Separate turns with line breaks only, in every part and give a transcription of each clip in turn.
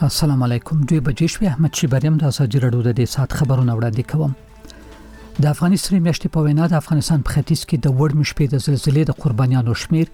السلام علیکم. دوی بجې شوې احمد شیبریم د ازادي راډیو د دې سات خبرونه وړاندې کوم. د افغانستان میاشتې په وینا د افغانستان په ختیځ کې د وړ مشپې د زلزلې د قربانیانو شمیر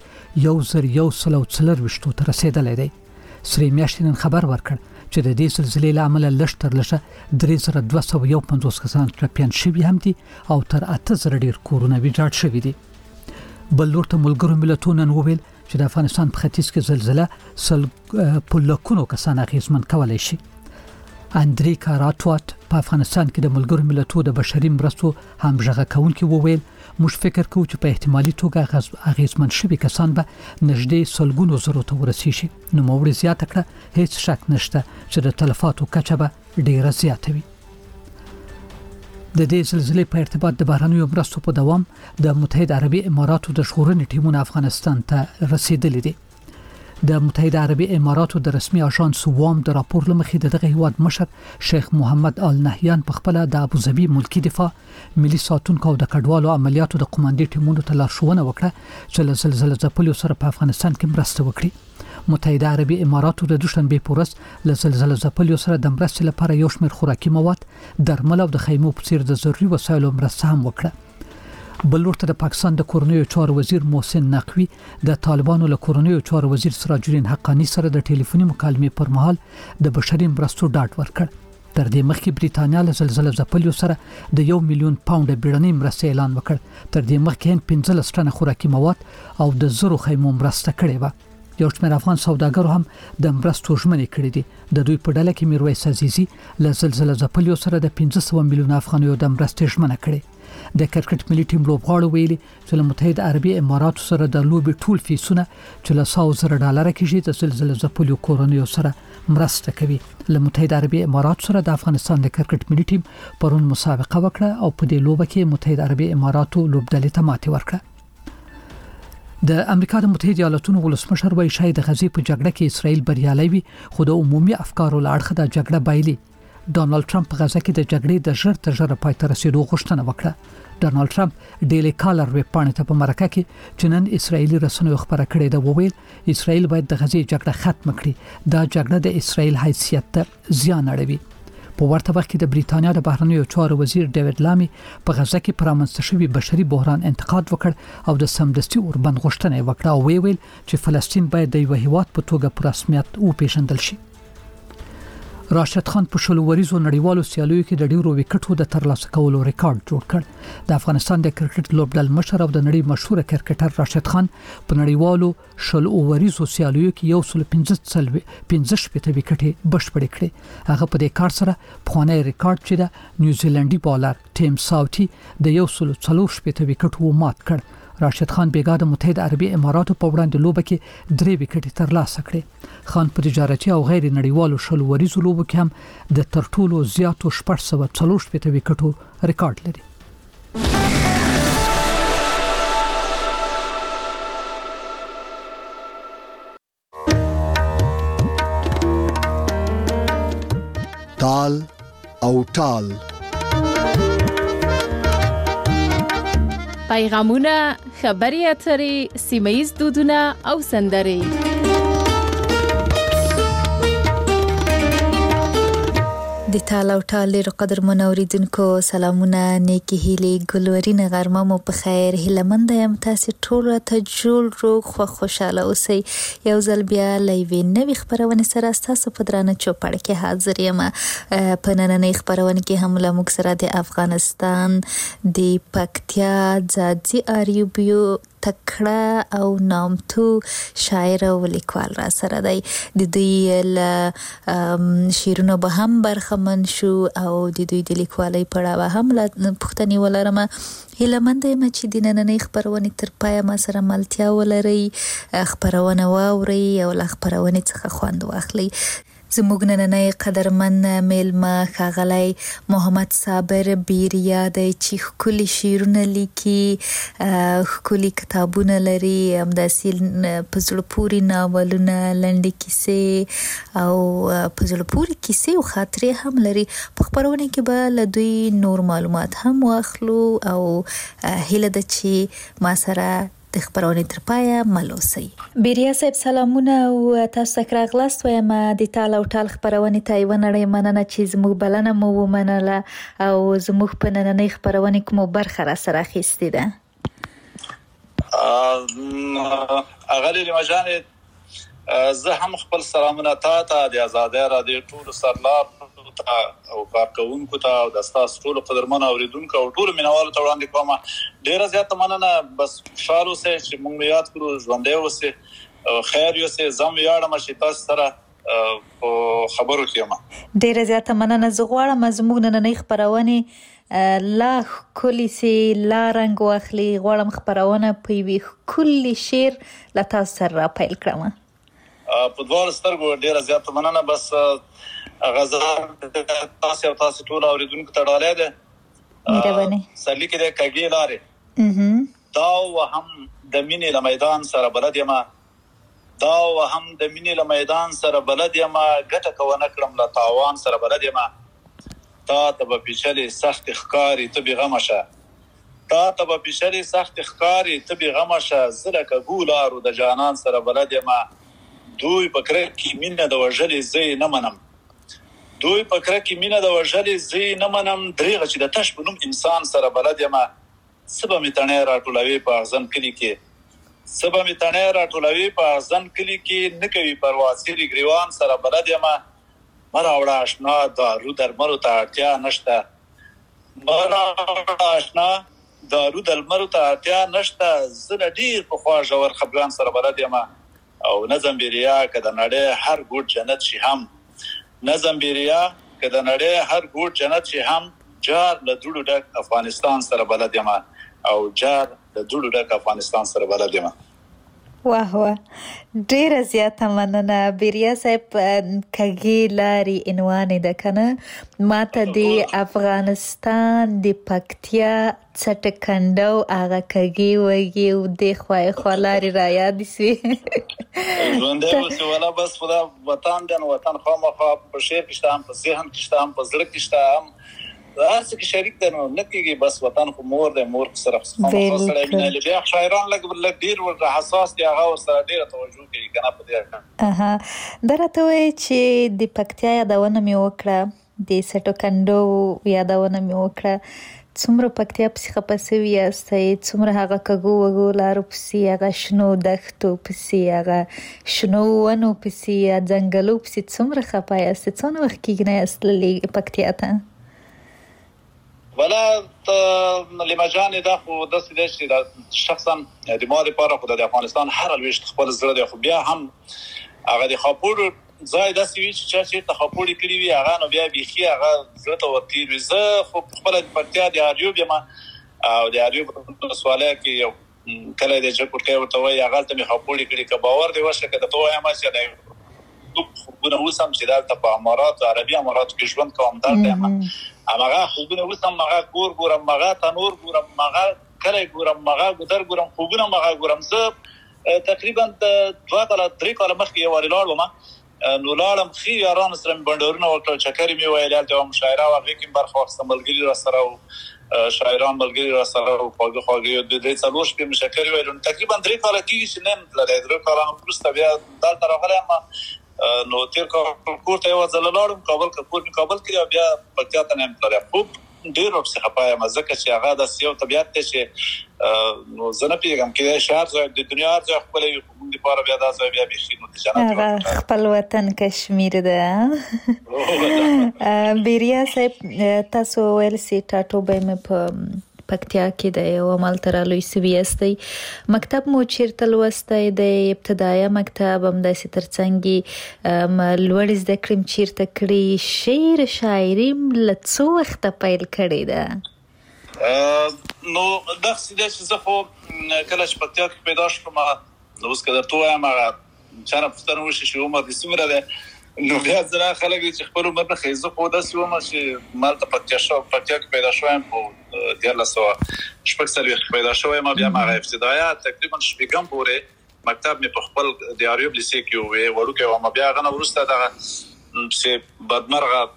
1,140 ته رسیدلی دی. سری میاشتې نن خبر ورکړ چې د دې زلزلې له امله لږ تر لږه 3251 کسان ټپیان شوي هم دي او تر 8000 ډیر کورونه ویجاړ شوي دي. بل لور ته ملګرو ملتونو نن وویل چې د افغانستان په ختیځ کې زلزلہ په لکونو کسان اغیزمن کولای شي. اندری کاراتوات په افغانستان کې د ملګرو ملتونو د بشري مرستو همغږي کوونکي وویل موږ فکر کوو چې په احتمالي توګه اغیزمن شوي کسان به نږدې سلګونو زرو ته ورسیږي. نو موږ زیاته کړه هیڅ شک نشته چې د تلفاتو کچه به ډیره زیاته وي. د دې زلزلې په ارتباط د بهرنیو مرستو په دوام د متحده عربي اماراتو د ژغورنې ټیمونه افغانستان ته رسیدلي دي. د متحده عربي اماراتو د رسمي اژانس وام د راپور لمخې دغه هیواد مشر شیخ محمد آل نهیان په خپل د ابوظبي ملکی دفاع ملي ساتونکو او د کډوالو عملیاتو د قوماندې ټیمونو ته لارښوونه وکړه چې له زلزلې ځپلو سره په افغانستان کې مرسته وکړي. متحده عربي اماراتو د دوشنبه په ورځ له زلزلې ځپلو سره د مرستې لپاره یو شمېر خوراکي مواد، درمل او د خیمو په څیر د ضروري وسایلو مرسته هم وکړه. بل ورته د پاکستان د کورنیو چارو وزیر محسن نقوی د طالبانو له کورنیو چارو وزیر سراج الدین حقانی سره د ټلیفوني مکالمې پر مهال د بشري مرستو ډاډ ورکړ. تر دې مخکې بریتانیا له زلزلې ځپلو سره د 1 میلیون پاونډ بیړنۍ مرستې اعلان وکړ. تر دې مخکې 15 ټنه خوراکي مواد او د زرو خیمو مرسته کړې و. یو شمېر افغان سوداګرو هم د مرستو ژمنې کړې دي. د دوی په ډله کې میرویس عزیزي له زلزلې ځپلو سره د 1500 میلیون افغانیو د مرستې ژمنه کړې. د کرکټ ملي ټیم لوبغاړو ویلي چې له متحده عربي اماراتو سره د لوبې ټول فیسونه چې له $100,000 کېږي د زلزلې ځپلو کورنیو سره مرسته کوي. له متحده عربي اماراتو سره د افغانستان د کرکټ ملي ټیم پرون مسابقه وکړه او په دې لوبه کې متحده عربي اماراتو لوبډلې ته ماتې ورکړه. د امریکا د متحده ایالاتونو ولسمشر وایي شاید د غزې په جګړه کې اسرائیل بریالي وي، خو د عمومي افکارو له اړخه د جګړه بایلي. ډونالد ټرمپ په غزه کې د جګړې د ژر تر ژره پای ته رسیدو غوښتنه وکړه. ډونالد ټرمپ ډیلی کالر ویب پاڼې ته په مرکه کې چې نن اسرائیلي رسنیو خبره کړې ده وویل اسرائیل باید د غزې جګړه ختم کړي. دا جګړه د اسرائیل حیثیت ته زیان اړوي. په ورته وخت کې د بریتانیا د بهرنیو چارو وزیر ډیوډ لامي په غزه کې پرامنځته شوی بشري بحران انتقاد وکړ او د سمدستي اوربند غوښتنه وکړه او ویل چې فلسطین باید د یو هیواد په توګه په رسمیت وپیژندل شي. راشد خان په شلو وریزو نړیوالو سیالیو کې د ډیرو وکټو د ترلاسه کولو ریکارډ جوړ کړ. د افغانستان د کرکټ لوبډل مشر او د نړۍ مشهور کرکټر راشد خان په نړیوالو شلو وریزو سیالیو کې 115 وکټې بشپړې کړې. هغه په دې کار سره پخوانی ریکارډ چې د نیوزیلندي بالر ټیم ساوتي د 140 وکټو مات کړ. راشد خان بیګا د متحده عربي اماراتو په وړاندې لوبه کې 3 وکټې ترلاسه کړې. خان په تجارتي او غیر نړیوالو شلو وریزو لوبو کې هم د تر ټولو زیاتو 440 وکټو ریکارډ لري.
تال او ټال
پیغامونه، خبري اترې، سیمه‌ییز دودونه او سندرې.
د تال او ټال ډېر قدرمن اوریدونکو سلامونه، نیکی هیلې، ګلورینه غرمه مو په خیر. هیلمند یم تاسو ټول ته جوړ روغ خو خوشاله اوسئ. یو ځل بیا لایوي نوې خبرونه سره تاسو په درانه چوپړ کې حاضر یم. په نننۍ خبرونه کې هم له موږ سره د افغانستان د پکتیا ځاځي اریوبیو تکړه او نامتو شاعر او لیکوال را سره دی. د دوی له شیرونو به هم برخمن شو او د دوی د لیکوالۍ په اړه هم پوښتنې ولرم. هیلمند یم چې د نننۍ خبرونې تر پایه ما سره ملتیا ولرئ، خبرونه واورئ او له خبرونې څخه خوند واخلئ. زموږ نننۍ قدرمن میلمه ښاغلی محمد صابر بیریا دی چې ښکلي شعرونه لیکي، ښکلي کتابونه لري، همداسې په زړه پورې ناولونه، لنډې کیسې او په زړه پورې کیسې او خاطرې هم لري. په خپرونه کې به له دوی نور معلومات هم واخلو او هیله ده چې ما سره د خبرونې تر پایه ملوسي. بیریا صاحب سلامونه او تاسو ته راغلاست. وایم د تال او ټال خبرونې ته یو نړۍ مننه چې زموږ بلنه مو ومنله او زموږ په نننۍ خبرونې کومه برخه را سره اخیستې ده.
اغلی لمجانې زه هم خپل سلامونه ته د آزادۍ رادیو ټول سرلار ته او کارکونکو ته او د تاسو ټول قدرمن اوریدونکو او ټول مینوالو ته وړاندې کوم. ډیره زیاته مننه. بس خوشاله اوسئ چې موږ یاد کړو، ژوندۍ اوسئ، خیر اوسئ. زم یاړم چې تاسو سره خبرو کېم.
ډیره زیاته مننه. زه غواړم زموږ نننۍ خبرونه لا کلی سي لا رنگ واخلي. غواړم خبرونه په وی کلی شعر لا تاسو سره پیل کړم.
په دوه سترګو ډیره زیاته مننه. بس غزا تاسو ټول اوریدونکو ته ډالې ده.
مهرباني.
سړي کې د کګي لارې دا وهم د مینې له میدان سره بلد یم، دا وهم د مینې له میدان سره بلد یم، ګټه کوونه کړم له تاوان سره بلد یم. تا ته به پیچلې سخت ښکاري ته بې غمه شه، تا ته به پیچلې سخت ښکاري ته بې غمه شه. زه لکه ګولارو د جانان سره بلد یم. دوی په کرک کې مینه د وژلې زه یې نه منم، دوی په کرک کې مینه د وژلې زه یې نه منم. دریغه چې د تش په نوم انسان سره بلد یم. څه به مې تڼۍ راټولوي په اغزن کلي کې، څه به مې تڼۍ راټولوي په اغزن کلي کې. نه کوي پروا څیرې ګریوان سره بلد یم. مه راوړه اشنا دارو درملو ته اړتیا نشته، مه راوړه اشنا دارو درملو ته اړتیا نشته. زه له ډېر پخوا ژور خفګان سره بلد یم. او نظم بیریا که د نړۍ هر ګوټ جنت شي هم، نظم بیریا که د نړۍ هر ګوټ جنت شي هم. جار له دوړو ډک افغانستان سره بلد یم، او جار له دوړو ډک افغانستان سره بلد یم.
واه واه، ډیره زیاته مننه. بیریا صاحب کګي لاري عنوان ده کنه. ماته د افغانستان د پکتیا څټکندو هغه کګي وږي او د خوای خلاري را یاد شي.
ژوندې اوسه ولا بس خدا وطن دن وطن خامخا په شعر کې شته، په ذهن کې شته، په زړه کې شته، هر څه کې شریک ده. نو نه کېږي بس وطن خو مور ده، مور سره خامخا سره مینه. بیا شاعران لږ ډیر ور حساس دي، هغه سره ډیره توجه کوي کنه په دې.
درته وایي چې د پکتیا یادونه مې وکړه، د سټکندو یادونه مې وکړه. څومره پکتیا پسې خپسوي یاستئ، څومره هغه کګو وګو لارو پسې، هغه شنو دښتو پسې، هغه شنو ونو پسې، ځنګلو پسې څومره خپه یاستئ. څونه وخت کېږي نه یاست تللي پکتیا ته؟
ولا لمجانې دا خو داسې دی چې شخصا د ما دپاره خو د افغانستان هر لویشت خپل زړه دی. خو بیا هم هغه د خاپوړو ځای داسې وي چې چا چېرته خاپوړې کړي وي هغه نو بیا بیخي هغه زړه ته ورتېر وي. زه خو خپله د پکتیا د اریوب یم، او د اریوب ولسوالۍ کې یو کلی دی جګپورکی ورته وایي، هغلته مې خاپوړې کړي. که باور دی وشه که درته ووایم چې د خوبونه اوس هم چې دلته په اماراتو عربي اماراتو کې ژوند کوم دلته یم، هماغه خوبونه اوس هم هغه کور ګورم، هغه تنور ګورم، هغه کلی ګورم، هغه ګودر ګورم، خوبونه هم هغه ګورم. زه تقریبا 2 کاله 3 کاله مخکې یو وارې لاړم، نو لاړم ښې یارانو سره مې بنډارونه وکړل، چکرې مې وویل، هلته یوه مشاعره وه، هغې کې مې برخه واخیسته، ملګري را سره و شاعران ملګري را سره و، خواږه خواږه یو 2-4 شپې مې چکرې ویل. نو تقریبا 3 کاله کېږي چې نه یم تللی. 3 کاله وروسته بیا دلته راغلی یم. نو تیر کال کور ته یو ځل لاړم، کابل کې، او بیا پکتیا ته نه یم تللی. خوب ډېر ورپسې خفه یم، ځکه چې هغه داسې یو طبیعت دی چې نو زه نه پوهېږم کېدای شي هر ځای د دنیا هر ځای ښکلی وي، خو موږ دپاره بیا دا ځای بیا بیخي نو د جنت
هغه خپل وطن کشمیر ده. بیریا صاحب تاسو ویل سي ټاټوبی مې په پکتیا کې د یو عمل تر لوی سوي استي. مکتب مو چیرته لوستی د ابتدایي مکتب هم داسې ترڅنګ لوړ زده کړې چیرته کړې؟ شعر شاعري له څو وخته پیل کړې ده؟
نو داسې دی چې زه خو کله چې پکتیا کې پیدا شوم، نو اوس که درته ووایم هغه چا نه پوښتنه وشي چې عمر دې څومره دی، نو بیا ځینې خلک دي چې خپل عمر نه ښیي. زه خو داسې وم چې مالته پکتیا کې پیدا شوی یم، په 1946 پیدا شوی یم. بیا مې هغه ابتدایه تقریبا شپږم پورې مکتب مې په خپل د اریوب لیسې کې ووی وړوکی وم. بیا هغه نه وروسته دغه چې بدمرغه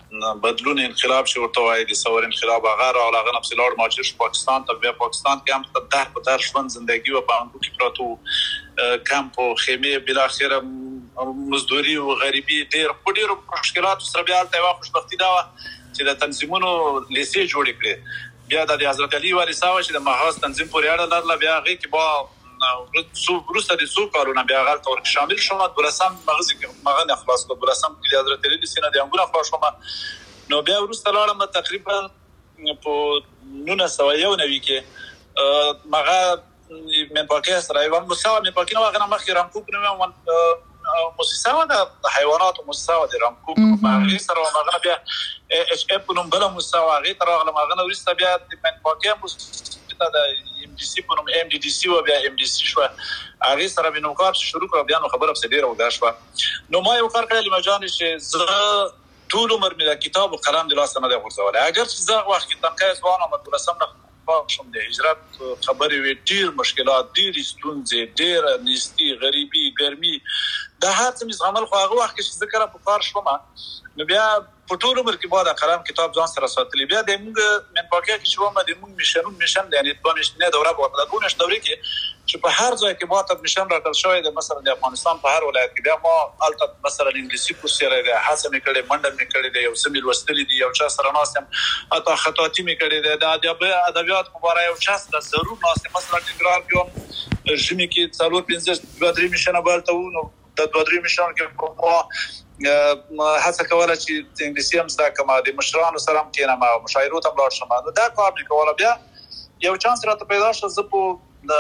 بدلون انقلاب چې ورته وایي د ثور انقلاب هغه راغله نفس لاړ مهاجر شو پاکستان ته بیا پاکستان کې هم تر په تر ژوند زندگی و په انګو کې پروتو کمپ او خیمه بل اخره مزدوري او غریبي ډېر مشکلات سره بیا ته خوشبختی دا چې د تنظیمونو لیسې جوړ کړي بیا د حضرت علي وارثاوه چې د محاذ تنظیم پورې اړه لرله بیا هغه کې با روسه د سو کارونه بیا غلط اور شامل شوم درسم مغزي مغنه خلاص کو درسم د حضرت علي سینه د انګور خلاص شوم نو بیا روسه لاړم تقریبا په 1990 کې مغه من پاکستان سره یو مساوي من پاکستان هغه مخکې رامکوک نو مؤسسه د حیوانات مؤسسه د رامکوک مغه سره مغه بیا اچ اف نوم بل مؤسسه هغه تر هغه مغه ورسته بیا من پاکستان د ام ډي سي په نوم ام ډي ډي سي او بیا ام ډي سي شو هغه سره به نو کار شروع کړ بیا نو خبره په ډیره ودا شو نو ما یو کار کړل مجان چې زه ټول عمر مې د کتاب او قلم د لاسه نه دی غورځول اگر چې زه وخت کې تنکای ځوان او مدرسه نه شوم د هجرت خبرې وی ډیر مشکلات ډیر ستونزې ډیر نيستي غریبي ګرمي د هر څه مزغمل خو هغه وخت کې ذکر په کار شوم نو بیا په ټول عمر کې بعد قلم کتاب ځان سره ساتلی بیا د موږ من پاکه کې شوم د موږ میشن یعنی د میشن دوره په دغه دوره کې چې په هر ځای کې ماته میشن راټل شوی د مثلا د افغانستان په هر ولایت کې بیا ما البته مثلا انګلیسي کورس یې راځي حسن کړي منډه مې کړي دی یو سمې وستلې دی یو چا سره ناسم اته خطاطي مې کړي دی د ادبیات مبارک یو چا سره ضرور ناسم مثلا ټینګرار کوم ژمي کې څلور 15 میشن بالته نو د 2 میشن کې ما هڅه کوله چې انګلیسي هم زده کوم د مشرانو سره هم کېنم او مشاعرو ته لاړ شم نو دا کار مې کوله بیا یو چانس راته پیدا شو زه په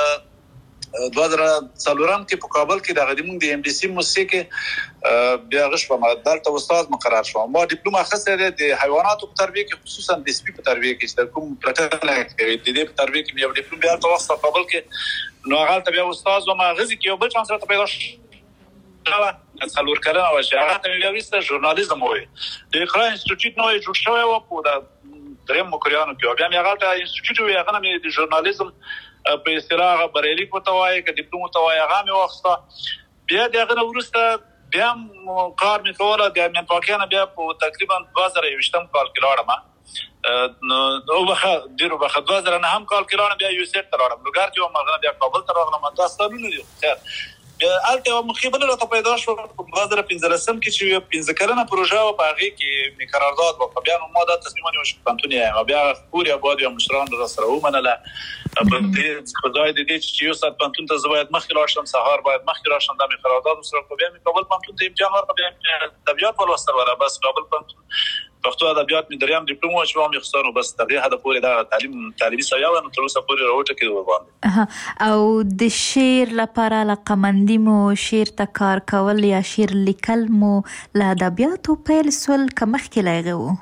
2004 کې په کابل کې د غدیمون د ام ډي سي موسیقي بیا غشبه ما دلته استاد مقرر شوم ما ډیپلوم اخیسته د حیواناتو په تربیه کې خصوصا د سپي په تربیه کې د کوم پرټل کې د دې په تربیه کې یو ډیپلوم بیا په وخت کابل کې نو هغه ته بیا استاد و ما غزي کې یو بل چانس راته پیدا شو څلور کلنه و چې هغه ته بیا وسته ژورنالیزم وای د اقرا انسټیټیوټ نوې جوړ شوی و په د دریم مکریانو کې بیا مې هغه ته انسټیټیوټ وی هغه مې د ژورنالیزم په اصطلاح بریلی کو توای ک ډیپلوم توای هغه مې واخسته بیا دغه ورسته بیا کار مې کوله د من پاکستان بیا په تقریبا 2020 کال کې لاړم نو وبخه ډیرو بخه 2000 نه هم کال کې لاړم بیا یو سیټ ته لاړم نو ګار چې ما غره بیا کابل ته راغلم تاسو ته نه دی خیر الته مخیبل راته پیدا شو په 2015 کې چې 15 کلنه پروژه و په هغه کې می قرارداد و بیا نو ما د تصمیم ونیو پانتونی بیا پوری آباد یا مشران را سره ومنله په دې خدای دې چې یو سات پانتون ته زوید مخکې راشم سهار باید مخکې راشم د می قرارداد سره بیا می کابل پانتون ته امتحان ورکړم طبيعت ولوستل ولا بس کابل پانتون پښتو ادبیات می دریم ډیپلوم او شوم یو بس دغه هدا پوری دا تعلیمي سویا و نو تر اوسه پوری راوټه کې وباندې
او د شعر لپاره لقمندی مو شعر ته کار کول یا شعر لیکل مو له ادبیاتو پیل سول کمخ کې لایغو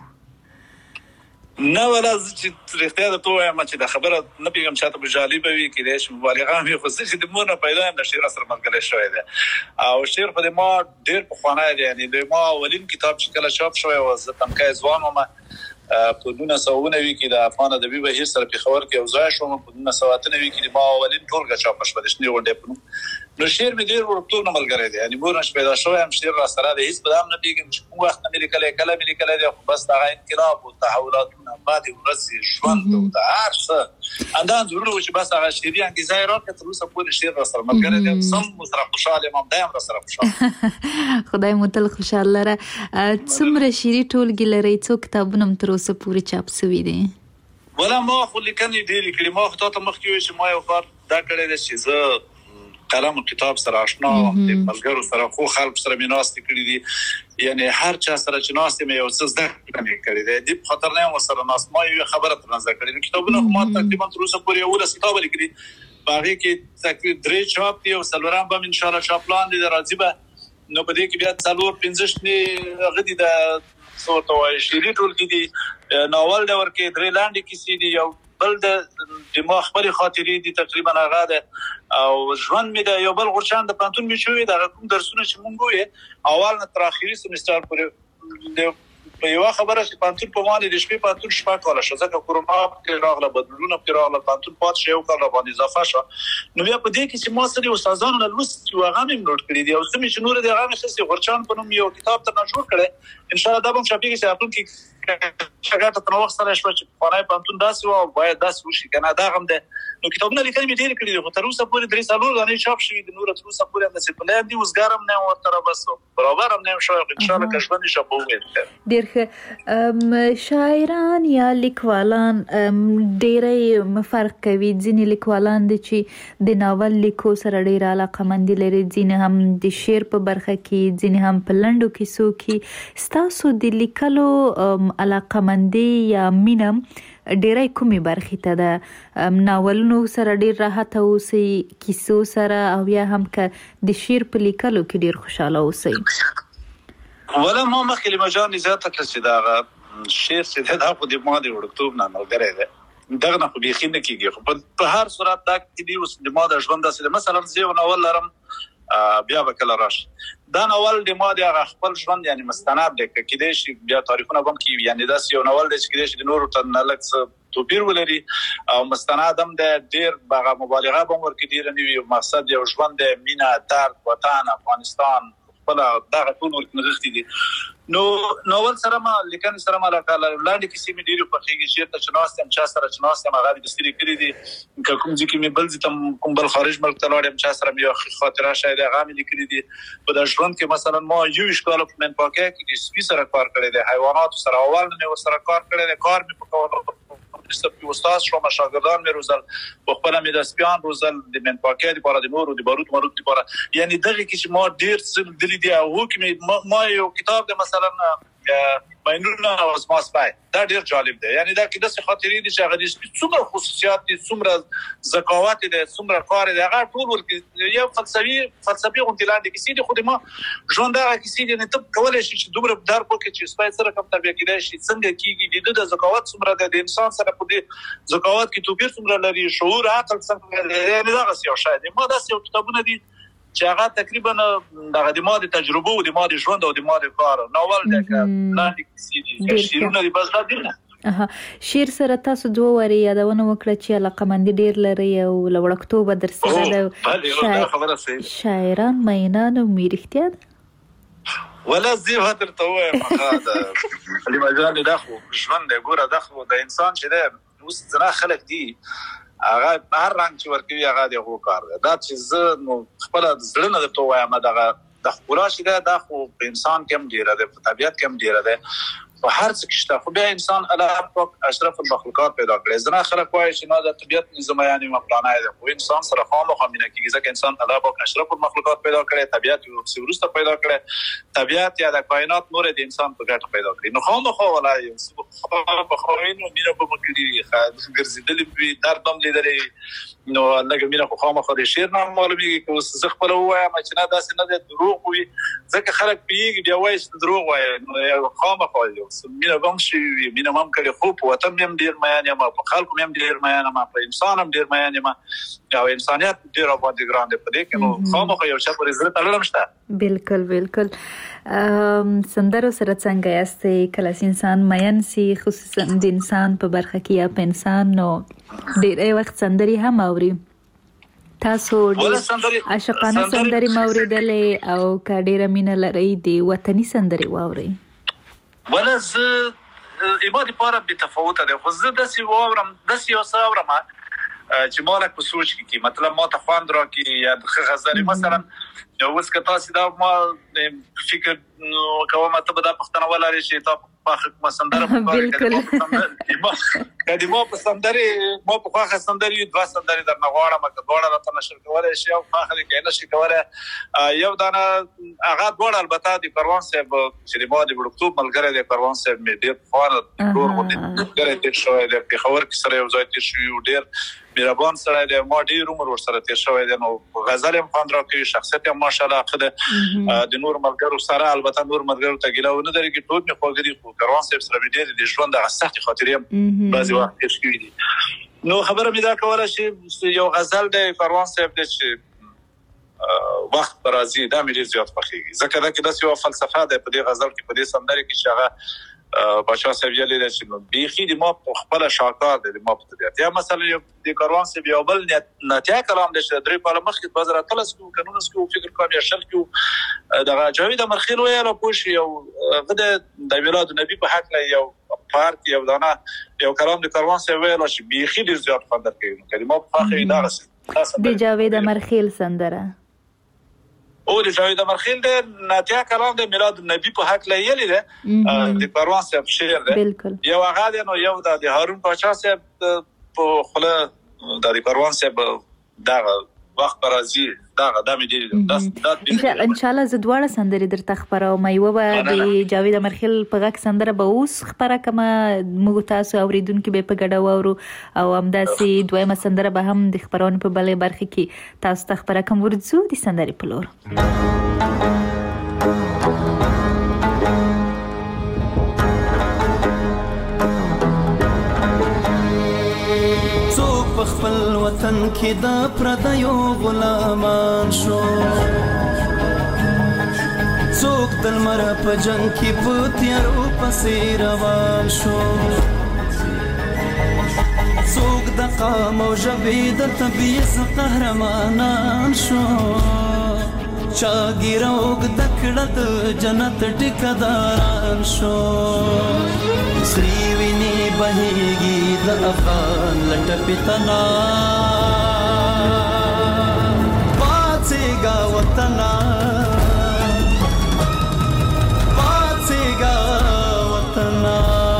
نه ولا چې رښتیا د توه ما چې د خبره نه پیغام چاته په جالب وي کې د مبالغه مې خو چې د مونږ پیدا نه شعر سره ملګری شوی دی او شعر په ما ډیر په خوانه دی یعنی د ما اولین کتاب چې کله چاپ شوی و زه تنکای ځوان ما په 1990 کې د افغان ادبي بهیر سره په خبر کې اوځای شوم په 1990 کې د ما اولین ټولګه چاپ شوه د شنو ونډه نو شعر مې ډیر ورته نه ملګری دی یعنی مونږ پیدا شوی هم شعر را سره د هیڅ بدام نه پیګم چې کوم وخت مې لیکل دی خو بس دا انقلاب او تحولات بعد ورځ ژوند او د هر څه اندان ضروري چې بس هغه شعري انګیزه راکړه تر اوسه پورې شعر را سره ملګری دی سم سره خوشاله یم دایم را سره خوشاله
خدای مو تل خوشاله لره څومره شعري ټولګي لري څو کتابونه تر اوسه پورې چاپ شوي دي
ولا ما خو لیکنې ډېرې کړې ما خو ته مخکې وې چې ما یو کار دا کړی دی چې زه قلم او کتاب سره آشنا د ملګرو سره خو خلک سره مې ناستې کړې دي یعنی هر چا سره چې ناستې مې یو څه زده کړې دی دې خاطر نه یم سره ناست ما یو خبره تر نظر کړې کتابونه ما تقریبا تر اوسه پورې یو کتاب لیکلي باغې کې تقریبا 3 چاپ دي او سلورم به ان شاء الله چاپ لاند دي راځي به نو په دې کې بیا څلور 15 نه غدي د څورته وای شيري ټول کې دي ناول دا ورکه درې لاندې کې سي دي یو بل د ما خپل خاطرې دي تقریبا هغه ده او ژوند مې د یو بل غرشان د پانتون مې شوې د کوم درسونه چې مونږ وې اول نه تر اخري سمستر پورې په یو خبره چې پانتون په باندې د شپې پانتون شپه کاله شو ځکه کورونا کې راغله بدلونه کې راغله پانتون پات شو کال باندې اضافه شو نو بیا په دې کې چې ما سره استادانو له لوست یو هغه مې نوٹ کړی دی او سمې چې نور دې هغه چې غرچان په نوم یو کتاب ته جوړ کړي ان شاء الله دا به شپږ چې خپل کې شګه ته نو وخت سره شو چې پاره پانتون داسې او باید داسې وشي کنه دا هم ده نو کتابونه لیکل مې ډېر کړی دي خو تر اوسه پورې درې سالو باندې چاپ شوی د نور تر اوسه پورې هم څه پلان دي وزګارم نه ورته بس برابر هم نه شو ان شاء الله که ژوند شپو وي
ډېر ښه شاعران یا لیکوالان ډېر فرق کوي ځینې لیکوالان دي چې د ناول لیکو سره ډېر علاقه‌مندي لري ځینې هم د شعر په برخه کې ځینې هم په لنډو کیسو کې ستاسو د لیکلو علاقه‌مندي یا مینه ډېرې کومې برخې ته ده ناولونو سره ډېر راحت اوسئ کیسو سره او یا هم که د شعر په لیکلو کې ډېر خوشاله اوسئ
ولا ما مخکې لمجان زیاته کړ چې دا شعر چې دا خو د ماده وړکتوب نه ملګری دی دغه نه خو بيخي نه کیږي خو په هر صورت دا کې دی اوس د ماده ژوند داسې مثلا زه ناول لرم بیا به کله راشي دا ناول د ماده هغه خپل ژوند یعنی مستند دی کېدای شي بیا تاریخونه هم کې یعنی دا یو ناول دی چې کېدای شي د نورو ته نه لږ توپیر ولري او مستند هم د ډیر بغه مبالغه به ورکې ډیر نیو مقصد یو ژوند د مینا درد وطن افغانستان خپل دغه ټول ورکنغښتي دي نو ناول سره ما لیکن سره ما لاندې کیسې مې ډیرو په خېږي چې ته چناستم چا سره چناستم هغه د ستړي کړی دي کوم ځکه مې بل ځم کوم بل خارج ملک ته لاړم چا سره مې خاطره شاید هغه مې لیکلي دي په د ژوند کې مثلا ما یو ښکار په من پاکه کې سپي سره کار کړی دی حیوانات سره اول نه سره کار کړی دی کار مې په استاد استاد شو شاګردان مې روزل په خپل مې د سپیان روزل د من پاکه لپاره د نورو د باروت ماروت لپاره یعنی دغه کې چې ما ډیر څه دلی دی او کې ما یو کتاب د مثلا ماینونه او سپای دا ډیر جالب دی یعنی دا کې د خاطرې دي چې هغه د څومره خصوصیات دي څومره ذکاوت دي څومره کار دی هغه ټول ورکې یو فلسفي غونډلان دي کیسې دي خو د ما ژوند هغه کیسې دي نه ته کولای شي چې دومره در پکې چې سپای سره کوم تربیه کېدای شي څنګه کیږي د ذکاوت څومره د انسان سره په دې ذکاوت کې توپیر څومره لري شعور عقل څنګه یعنی دا څه شاید ما دا څه کتابونه دي چې هغه تقریبا دغه د ماده تجربه او د ماده ژوند او د ماده کار ناول د لاندې کیسې دي شیرونه دی بس دا دي نه
شعر سره تاسو دوه وری یادونه وکړه چې علاقمندي ډیر لري او لوړکتوب در سره د شاعران مینان او میرختیا
ولا زی هتر ته وایم هغه لمجان داخو ژوند دی ګوره داخو د انسان چې ده اوس ځنه خلک دي هغه هر رنګ چې ورکوي هغه دی هو کار دا چې زه نو خپل ځړنه درته وایم دغه د خورا شي دا خو په انسان کې هم ډیره ده په طبيعت کې هم ډیره ده په هر څه کې شته خو بیا انسان الله پاک اشرف المخلوقات پیدا کړی ځنه خلک وایي چې نو د طبيعت نظام یعنی مقلانه ده خو انسان سره خامخا مینه کیږي ځکه انسان الله پاک اشرف المخلوقات پیدا کړی طبيعت یو څورسته پیدا کړی طبيعت یا د کائنات نور د انسان په ګټه پیدا کړی نو خامخا ولای په خوینو مینه په مکړي ګرځیدل په درد هم لیدلې نو لکه مینه خو خامخا د شعر نه معلومیږي چې زه خپل وایم چې نه داسې نه ده دروغ وي ځکه خلک پیږي بیا وایي چې دروغ وایي خامخا مینه هم شي مینه هم کړي خو په وطن هم ډیر میان یم په خلکو هم ډیر میان یم په انسان هم ډیر میان یم او انسانيت ډیر باندې ګران دی په دې کې نو خامخا یو څه پر عزت تړلم شته
بالکل سندرو سره څنګه یاستئ کله انسان میان سي خصوصا د انسان په برخه کې یا په انسان نو ډیر وخت سندري هم اوري تاسو ډیر عاشقانه سندري موریدلې او کډیره مینه لري دی وطني سندري واوري
ولا زه ایمادي پاره به تفاوت ده خو زه د سی واورم د سی اوساورم چې مالک په سوچ کې مطلب ما ته خوند راکې یا د غزل مثلا یو وس کتا سیدا ما فکر کومه ته به د پښتنه ولري چې تاسو په سندره کدی ما په سندري ما په خاصه سندري دوا سندري در نغواړه مکه غواړه راته نشر کولای شي او خاخه کې نشي کولای یو دانه هغه غواړه البته د پروان صاحب چې ما د وړکتوب ملګری د پروان صاحب مې ډیر خوانه ډور غوډه ډیر تیر شوی د خبر کې سره یو ځای تیر شوی ډیر مهربان سره د ما ډیر عمر ورسره تیر شوی دی نو غزل هم خوند راکوي شخصیت هم ماشاءالله خده د نور ملګرو سره البته نور ملګرو ته ګیله ونه دري کې ټول می خوګري خو پروان صاحب سره ډیر د ژوند د سختي خاطرې بعضی وخت تیر شوی دي نو خبره مې دا کوله چې یو غزل د پروان صاحب د چې وخت برازي دا مې ډیر زیات خوښیږي ځکه دا کې د یو فلسفه ده په دې غزل کې په دې سندره کې چې هغه بچا سویلې د چې بیخي د ما خپل شاکار د ما په طبيعت یا مثلا د کاروان سی بیا بل نتیا کلام د درې په مخ کې بازار تلس کو قانون سکو فکر کوم یا شل کو د جاوید مرخیل ویاله پوش یو غده د میلاد نبی په حق له یو پارت یو دانا یو کلام د کاروان سی ویاله چې بیخي ډیر زیات خندر کوي کلمه په اخر دا
د جاوید مرخیل سندره
او د جاوید مرخیل د ناتیا کلام د میلاد نبی په حق له یلی ده د کاروان سی شعر ده
بالکل
یو هغه نو یو د هارون پاچا سی په خله د کاروان سی دا وخت راځي دا مې دي
ان شاء الله زه دواړه سندرې درته خبرو مې و د جاوید مرخیل په غږ سندره به اوس خبره کما موږ تاسو اوریدونکو به په ګډه وورو او همداسې دویمه سندره به هم د خبرونو په بلې برخه کې تاسو ته خبره کوم ورځو د سندرې په لور
خپل وطن کې د پردیو غلامان شو څوک د لمر په جنگ کې په تیارو پسې روان شو څوک د قام او ژبې د تبعیض قهرمانان شو چا ګیره اوږده کړه د جنت ټیکهداران شو سری ویني بهیږي د افغان لټه پتنا پاتېږه وطنا پاتېږه وطنا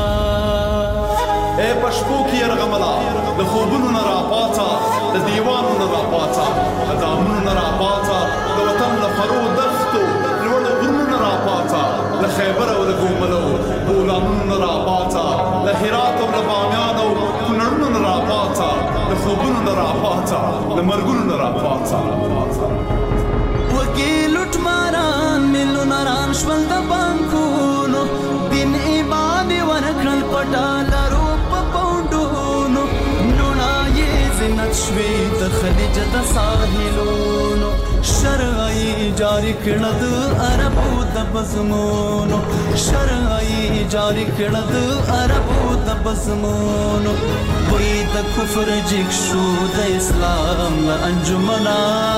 اے پښپو کې يرغملا د خوبونو نه راپاته د دیوانو نه راپاته د دامونو نه راپاته د وطن له فرو دښتو لوړو غرونو نه راپاته له خیبر او له ګوملو بولانونو نه راپاته له هرات او له بامیان او کونړونو نه راپاته د خوبونو نه راپاته د مرګونو نه راپاته
وګي لوټ ماران ملونه ران شول د بانکونو دین ایمان ورکړل پټالرو په پوندونو نونا یې زینت شوي د خلیج د ساحلونو شرعي جاری کړه د عربو د بزمونو شرعي جاری کړه د عربو د بزمونو وې د کفر جګ شو د اسلام له انجمنا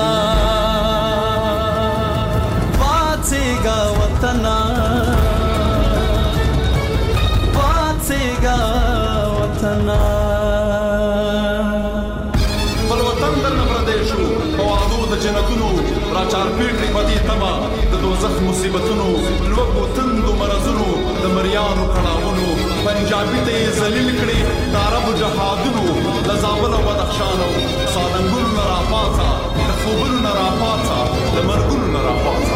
پاتېږه وطنا پاتېږه وطنا
بل وطن در نبردې شو په د جنتونو راچار پیټري پدې تما د دوزخ مصیبتونو لوګو تندو مرزونو د مریانو کړهونو پنجابي ته ذلیل کړي د عرب جهادونو د زابل او بدخشان او سالنګونو نه راپاته د خوبونو نه راپاته د مرګونو نه راپاته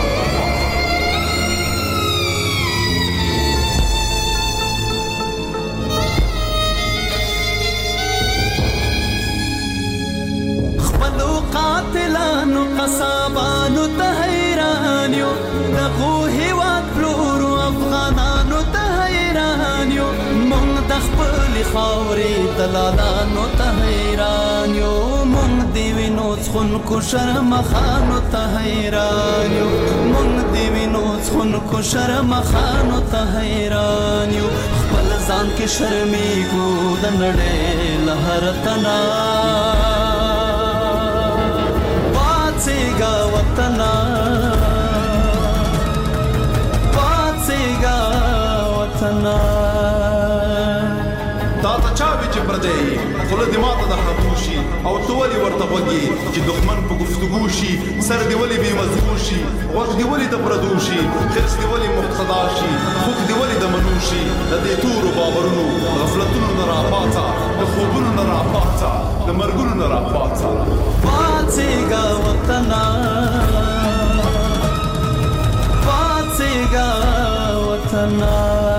قاتلانو قصابانو ته حیران یو دغو هیواد پلورو افغانانو ته حیران یو مونږ د خپلې خاورې دلالانو ته حیران یو مونږ د وینو څښونکو شرمخانو ته حیران یو مونږ د وینو څښونکو شرمخانو ته حیران یو خپل ځان کې شرمېږو د نړۍ له هر تنا پاتېږه وطنا پاتېږه وطنا
دا ته چا وی چې پردې خله دې ماته د خطوشي او تو ولي ورته وږي چې دښمن په گفتگو شي سر دې ولي بې مزغو شي وخت دې ولي د پردو شي خرس دې ولي مقتدا شي خوک دې ولي د منو شي د دې تورو باورونو غفلتونو نه راپاته د خوبونو نه راپاته د مرګونو نه راپاته
پاتېږه وطنا پاتېږه وطنا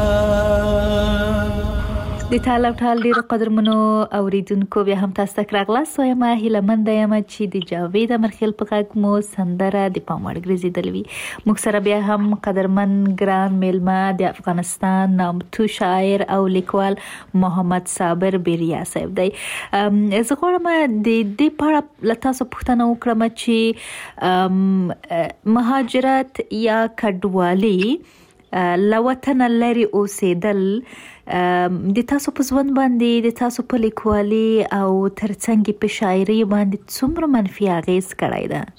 د تعالی ټال ډیر قدرمنو اوریدونکو بیا هم تاسو ته راغلاست وایم هیله مند یم چې د جاوید مرخیل په غږ مو سندره د پاموړ ګرځیدل وي موږ سره بیا هم قدرمن ګران میلمه د افغانستان نامتو شاعر او لیکوال محمد صابر بیریا صاحب دی زه غواړم د دې په اړه له تاسو پوښتنه وکړم چې مهاجرت یا کډوالي له وطنه لرې اوسېدل د تاسو په ژوند باندې د تاسو په لیکوالي او ترڅنګ په شاعري باندې څومره منفي اغېز کړی ده؟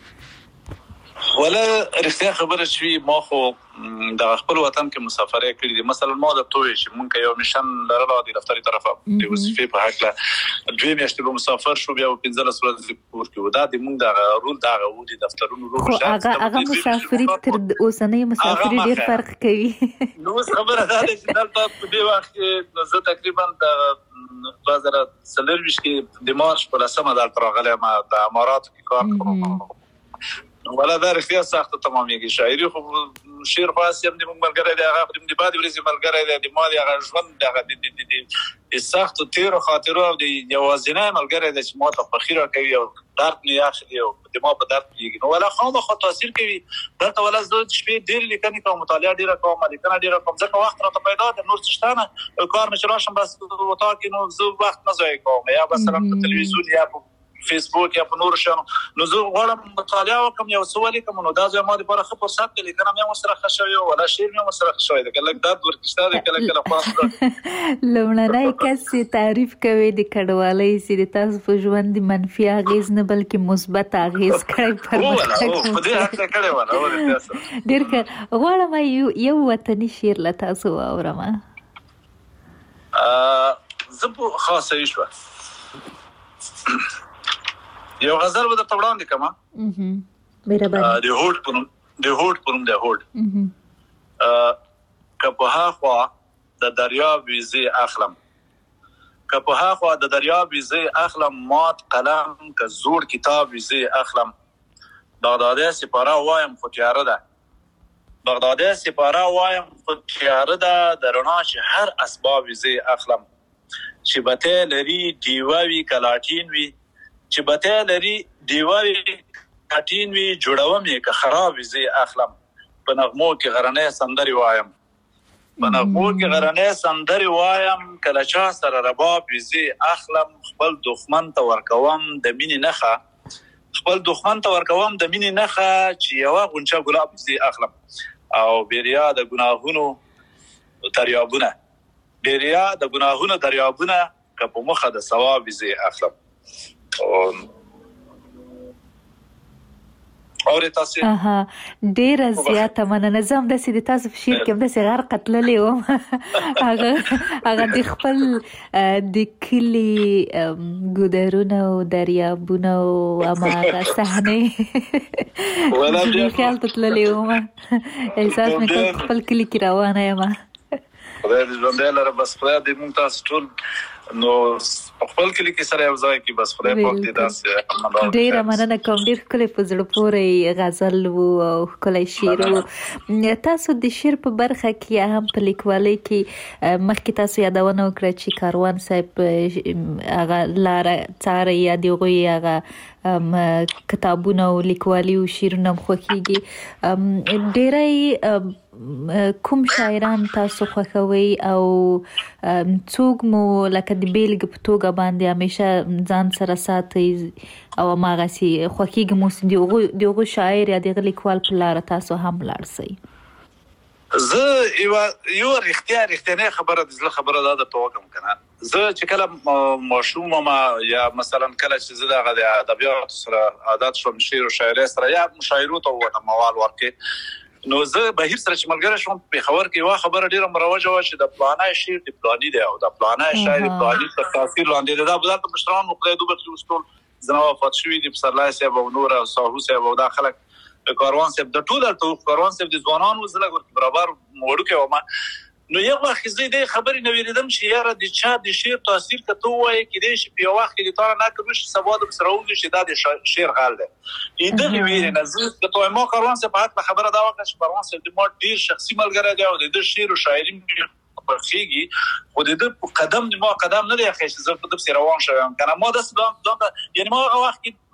ولا رښتیا خبره شوي ما خو د خپل وطن کې مسافرې کړې دي. مثلا ما د توې چې مونږ یو میشن لرلو د دفتري طرفه د وظیفې په حق له 2 میاشتې به مسافر شو، بیا 15 ورځې کور کې و. دا د مونږ د رول د غوډي دفترونو رول
خو هغه مسافري تر اوسنۍ مسافري ډېر فرق کوي.
نو خبره ده چې دلته په دې وخت کې زه تقریبا د 2023 کې د مارچ په 10 دلته راغلم د اماراتو کې کار کوم. ولا دا رښتیا سخت تمامېږي. شاعري خو شعر خاص هم د ملګری دی، هغه د بعد ورځې ملګری دی، د مال هغه ژوند دغه د سخت تیر خاطرو او د یوازینی ملګری دی چې ما ته فخر کوي او درد نه اخلي او د ما په درد کېږي. نو ولا خامخا تاثیر کوي دلته. ولا زه شپې ډېر لیکنې کوم، مطالعه ډېره کوم، لیکنه ډېره کوم، ځکه وخت راته پیدا دی. نور څه شته نه، کار مې چې راشم بس وتا کې نو زه وخت نه ضایع کوم، یا مثلا په تلویزیون یا په فیسبوک یا په نور شانو. نو زه غواړم مطالعه وکم، یو څه ولیکم. نو دا زما لپاره ښه فرصت دی. لیکنه مې هم سره ښه شوې ولا شعر مې هم سره ښه شوی دی. کله درد ورکشته دی، کله خلاص.
لومړنی کس تعریف کوي د کډوالۍ چې د تاسو په ژوند منفي اغېز نه بلکې مثبت اغېز کړی پرمختګ
په دې حق کړی ولا
ډېر ښه. غواړم یو وطني شعر له تاسو واورم.
زه په خاصه شوه یو غزل به درته وړاندې کړم. د هوډ پروم د هوډ که په هاخوا د دریاب ویزې اخلم، که په هاخوا د دریاب ویزې اخلم، مات قلم که زوړ کتاب ویزې اخلم. بغدادي سپاره وایم خو تیاره ده، بغدادي سپاره وایم خو تیاره ده، د رڼا چې هر اسباب ویزې اخلم. چې بته لري دیوه وي کلاټین وي، چې بته لري دیوه وي کلاټین وي، جوړوم یې که خراب ویزې اخلم. په نغمو کې غرنۍ سندرې وایم، په نغمو کې غرنۍ سندرې وایم، کله چا سره رباب ویزې اخلم. خپل دښمن ته ورکوم د مینې نښه، خپل دښمن ته ورکوم د مینې نښه، چې یوه غونچه ګلاب ویزې اخلم. او بیریا د ګناهونو دریابونه، بیریا د ګناهونو دریابونه، که په مخه د ثواب ویزې اخلم. اور تاسو
ډیره زیاته مننه. زه هم داسې د تاسو په شعر کې هم داسې غرقه تللې وم. هغه د خپل د کلي ګودرونه او دریابونه او هماغه صحنې خیال ته تللې وم. احساس مې کول خپل کلي کې روانه یم.
خدای دې ژوندی لره. بس خدای دې موږ تاسو ټول نو خپل کلی کې سره یو ځای کې بس خدای پاک دې داسې
ډېره مننه کوم. ډېر ښکلی په زړه پورې غزل و او ښکلی شعر و. تاسو د شعر په برخه کې هم په لیکوالۍ کې مخکې تاسو یادونه وکړه چې کاروان صاحب هغه لاره څاري یا د هغوی هغه کتابونه او لیکوالي او شعرونه هم خوښېږي. ډېری کوم شاعران تاسو خوښوئ او څوک مو لکه د بیلګې په توګه باندې همیشه ځان سره ساتئ او هماغسې خوښېږي مو د هغو شاعر یا د هغه لیکوال په لاره تاسو هم لاړ شئ؟
زه یو رښتینې خبره د زړه خبره دا درته وکړم که نه. زه چې کله ماشوم وم یا مثلا کله چې زه دغه د ادبیاتو سره عادت شوم، شعر و شاعرۍ سره یا مشاعرو ته ووتم موال ورکړې، نو زه بهیر سره چې ملګری شوم پېښور کې یوه خبره ډېره مروجه وه چې د فلانی شعر د فلاني دی او د فلانی شاعر د فلاني تر تاثیر لاندې دی. دا به دلته مشران مو خدای دوبخلي اوس ټول زما وفات شوي دي، پسرلی صاحب او نور او ساهو صاحب او دا خلک کاروان صاحب د ټول هلته کاروان صاحب د ځوانانو زه لږ ورته برابر وړوکی وم. نو یو وخت زه دې خبرې نه ویرېدم چې یاره د چا د شعر تاثیر که ته ووایې کیدای شي په یو وخت کې د تا نه نقل وشي، سبا د سره وګورې چې دا د شعر حال دی. دغې ویرې نه زه د ما کاروان صاحب په هکله خبره دا وکړه چې کاروان صاحب د ما ډېر شخصي ملګری دی او د ده شعر و شاعري مې خوښېږي، خو د ده په قدم د ما قدم نه دی ایښی چې زه په ده پسې روان شوی یم که نه. ما داسې یعنې ما هغه وخت کې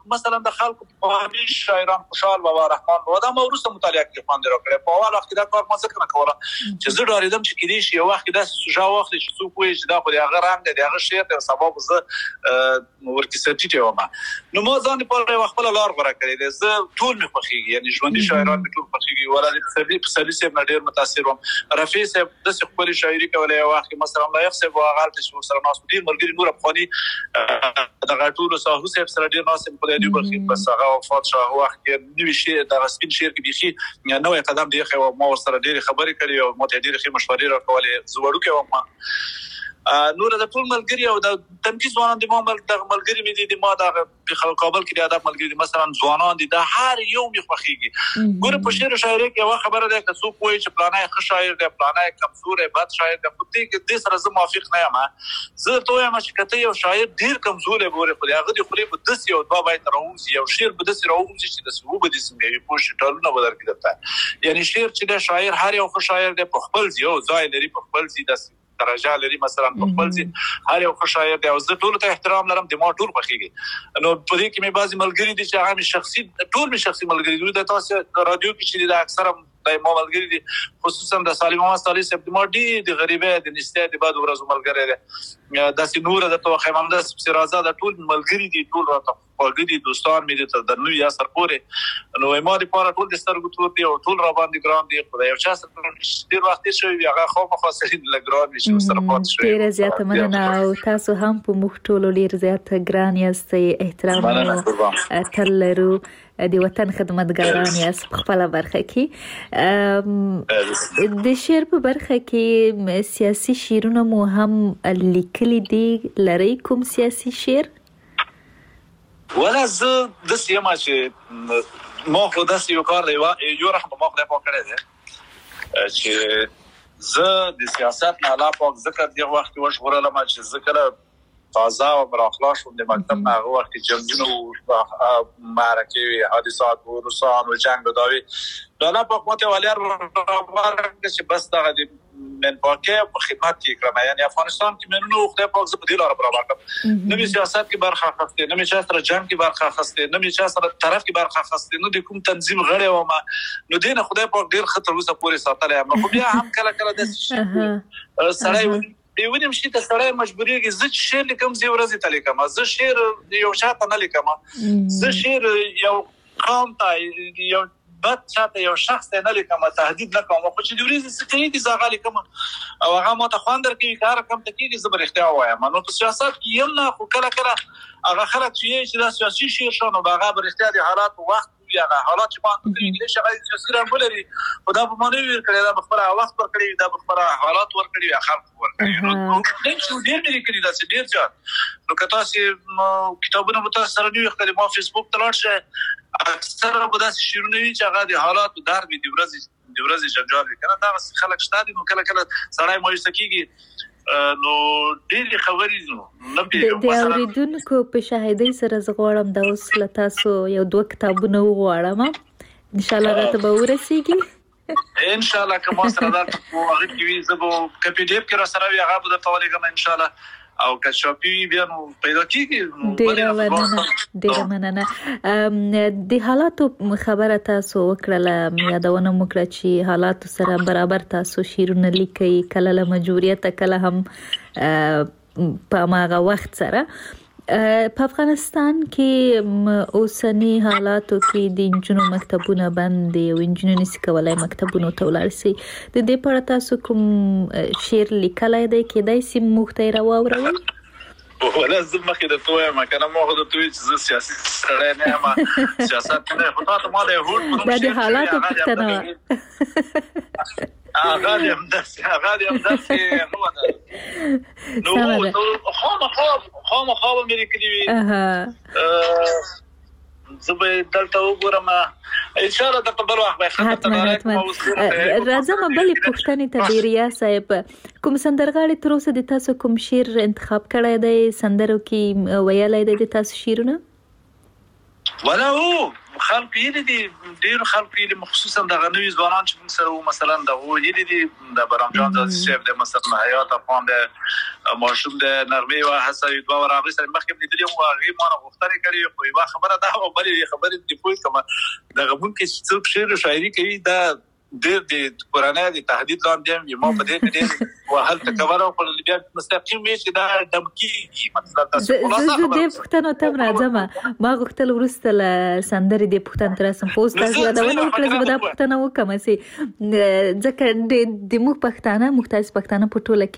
مثلا د خلکو په شاعران خوشحال بابا رحمان بابا دا موروثه مطالعه کې خوند راکړي په اول وخت دا کار ما څنګه کوله چې زه ډارېدم چې کېدې شي یو وخت دا سوجا وخت چې څوک وایي چې دا خو هغه رنګ دی هغه شعر دی سبب زه ورته سټیټ وم نو ما ځان په خپل لار غوړه کړې ده زه ټول مې خوښيږي یعنی ژوندۍ شاعران مې ټول خوښيږي ولادي سبي سب ډېر متاثر وم رفیع صاحب د خپل شاعري کولای وخت مثلا لایق صاحب واغال چې سره ناس ډیر ملګری نور افغاني د غټولو صاحب صاحب سره ډیر ناس په دې برخه بس هغه وفات شو وخت کې نوې شي د سپین شعر کې بيخي نوې قدم دی خو ما سره ډیر خبرې کړې او مو ته ډیر ښه مشورې راکولې زوړو کې وم نور د ټول ملګری او د تنکي ځوانان د مامل د ملګری مې دي ما د کابل کې د ادب ملګری مثلا ځوانان دي د هر یو می خوخيږي ګوره په شعر شاعري کې یو خبره ده چې څوک وایي چې پلانای ښه شاعر دی پلانای کمزور دی بد شاعر دی په دې کې د سره زه موافق نه یم زه ته یم چې کته یو شاعر ډیر کمزور دی ګوره خو هغه د خپل په دس یو دوا باید راوځي یو شعر په دس راوځي چې د سبب د څنګه په شټالونه بدل کړه یعنی شعر چې د شاعر هر یو ښه شاعر دی په خپل یو ځای لري په خپل ځای د درجه لري مثلا په خپل ځای هر یو ښه شاعر دی او زه ټول ته احترام لرم د ما ټول خوښيږي نو په دې کې مې بعضي ملګری دي چې هغه شخصي ټول مې شخصي ملګری دي د تاسو رادیو کې چې د اکثره د ما ملګری دي خصوصا د سالم محمد صالح صاحب د ما د غریبه د نشته د بعد ورځو ملګری دي د سنور د توخه محمد سرازه د ټول ملګری دي ټول راته خوږدي دوستان مې دي تر نو یا سر پورې نو ما د پاره ټول د سترګو تور دي او ټول را باندې ګران دي خدای یو چا سره ډیر وخت شوی هغه خو مخاصري لګران دي چې سره پات شوی
ډیر زیات مننه او تاسو هم په مخ ټول ډیر زیات ګران یاستئ احترام تلرو د وطن خدمتګاران یاست په خپل برخه کې د شعر په برخه کې سیاسي شعرونه مو هم لیکلي دي لري کوم سیاسي شعر
ولا زه د سیمه چې ما خو د یو کار دی یو رحم ما خو په کړی دی چې زه د سیاست نه لا پاک ذکر دی وخت وشغله ما چې ذکر تازه او براخلاص د مکتب نه هغه وخت جنگونو معرکه حادثات و روسان و جنگ داوی دا په کومه ولر چې بس دغه من پاکه په خدمت کې کړم یعنی افغانستان کې منو خدای پاک زه په دې لاره برابر کړم نو سیاست کې برخه اخیسته نو چې سره جنگ کې برخه اخیسته نو چې سره طرف کې برخه اخیسته نو د کوم تنظیم غړی و ما نو دینه خدای پاک ډیر خطر وسه پورې ساتلې ما خو بیا هم کله کله د سړی دیونیم شي ته سړی مجبورېږي زه شعر لیکم زه ورځې ته لیکم زه شعر یو شاته نه لیکم زه شعر یو قوم ته یو بد چاته یو شخص نه لیکم تهدید نه کوم خو چې د ورځې څخه کې زغال لیکم او هغه ماته خواندر کې کار کوم ته کې زبر اختیار وایم نو په سیاست کې یم نه خو کله کله هغه خلک چې د سیاسي شعر شنو هغه بر اختیار حالات وخت یا حالات چې باندې کې شغال سیاسي رامبلري خدا په معنی ور کړی دا خبره وخت ور کړی دا خبره حالات ور کړی خلک ور کړی نو څه ډیر لري کړی دا څه ډیر ځان نو کته چې کتابونه مت سره نیو خپل ما فیسبوک تلاړ شه اکثره به داسې شیرونه وي چې هغه د حالات درد دی ورځي جنجال کنه دا خلک شته نو کله کله سړی مایوس کیږي نو ډېری خبرې نو
د اوریدونکو په شاهدۍ سره زغړم د اوس لتاسو یو دوه کتابونه وغواړم ان شاء الله راته به ورسیږي
ان شاء الله کوم سره دا هغه کې وي زبو کپی ډیپ کې را سره وي هغه به تاسو لګم ان شاء الله او کښاپی بیا نو پیدا کیږي
ډیر مننه د حالاتو خبره تاسو وکړه یادونه وکړه چې حالات سره برابر تاسو شیرونه لیکي کله له مجبوریت کله هم په ماغه وخت سره په افغانستان کې اوسنی حالاتو کې د انجونو مکتبونه بند دي او انجونو نشي کولای مکتبونو ته ولاړ شي د دې په اړه تاسو کوم شعر لیکلای دی کېدای شي مختای راوړوي
ولا زما کې د توه ما کنه مو د توې چې سیاسي سره نه ما سیاست نه خو تاسو ما له هوټ
د حالاتو پښتنه
هغه هم داسې هو دا نو خو مې لیکلي وي زبې دلته وګورم ان شاء الله د بل وخت به
راځم بلې پښتنې ته ډیریا صاحب کوم سندرغاړي تر اوسه د تاسو کوم شعر انتخاب کړی دی سندرو کې ویلای دی د تاسو شعرونه
ولا هو خلق یلی ډیر خلق یلی مخصوصا د غنوي ځوانان چې موږ سره مثلا د یلی دی د برامجان د شیف د مثلا حیات افغان د ماشوم د نرمي او حسوي دوه ورغلي سره مخکې لیدلې مو هغه ما غوښتنه کړې خو یو خبره ده او بلې خبره دی پوي کوم د غمون کې څوک شعر او شاعري کوي دا د قرآن د تهدید لاندې یم ما په دې کې وهل تکبر او په بیا مستقیم چې دا دمکی مطلب تاسو خلاصه
د پښتنو ته راځم ما غوښتل ورسته ل سندرې د پښتن تر سم پوسټ تاسو دا ونه کړل دا پښتنو وکم سي ځکه د موږ پښتانه مختلف پښتانه په ټوله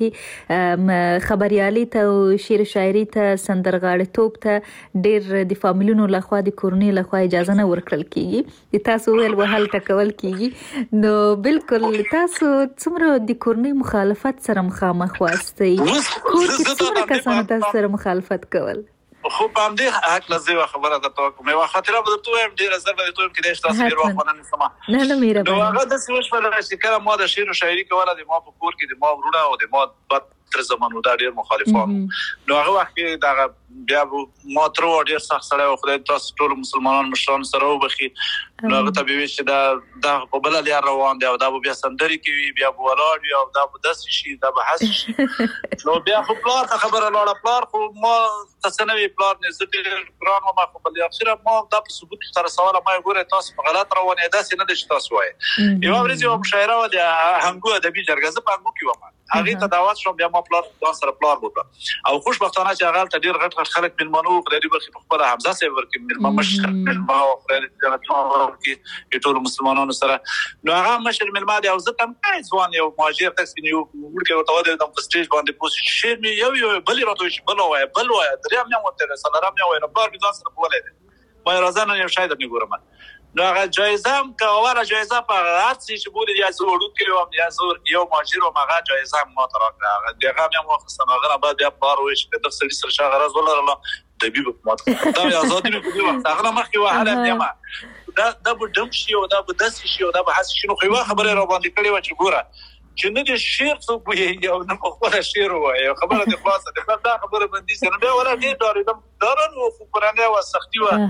کې خبريالي ته شعر شاعري ته سندرغاړي توپ ته ډېر د فامیلونو لخوا د کورنۍ لخوا اجازه نه ورکړل کیږي تاسو ول وهل ټکول کیږي نو بالکل تاسو څومره د کورنۍ مخالفت سره مخامخ واستئ کور کې څومره کسانو تاسو سره مخالفت کول
خو په دې حق لزه خبره ده ته کومه خاطره به ته هم ډیر زر به ته کې تاسو ډیر وخت نه سما
نه میره
نو هغه د سوش په لاره چې کله ما د شعر او شاعري کوله د ما په کور کې د ما ورونه او د ما تر زمانو دا ډیر مخالفان نو هغه وخت کې دا بیا ما تر ډیر سخت سره او خدای تاسو ټول مسلمانان مشران سره وبخي نو هغه ته به چې دا په بل لري روان دی او دا بیا سندري کوي بیا ولاړ او دا به داس شي دا به حس شي نو بیا خو پلار ته خبره لاړه پلار خو ما تسنوي پلار نه زه قرآن ما خو بل اخره ما دا په ثبوت سره سوال ما ګوره تاسو په غلط روانه ده سینه د تاسو وای یو ورځ یو مشاعره و د هنګو ادبي جرګه په هنګو کې و هغه ته دعوت شوم بیا ما پلار دا سره پلار وکړ او خوشبختانه چې هغه ته ډیر غټ خلک من منو خدای دې برخه په خپل حمزه سي ورکې من مشر ما او خدای دې کې ټول مسلمانانو سره نو هغه مشر من ما دی او زه تم ځوان یو ماجر تاسو یو ورکه وته د سټیج باندې پوسټ شیر می یو بل راته شي بل وای دریم نه وته سلام نه وای نو بار دې ځان سره بولې ما راځنه یو شاید نه ګورم نو هغه جایزه هم کوله جایزه په هر څه چې بوله یا زوړو کې یا زور یو ماجر او هغه جایزه ما تر راغله دغه هم وخصه هغه بعد بیا بار وش د سړي سره شغله ولا د بیب په ماته دا آزادي په دی وخت هغه مخکې وهله ما دا به دم شي او دا به داس شي او دا به حس شي نو خو خبره را باندې کړي و چې ګوره چې نه د شعر څوک وي او نه خپل شعر وایي خبره د خلاصه ده دا خبره باندې سره به ولا دې دارن او قرآن او سختي و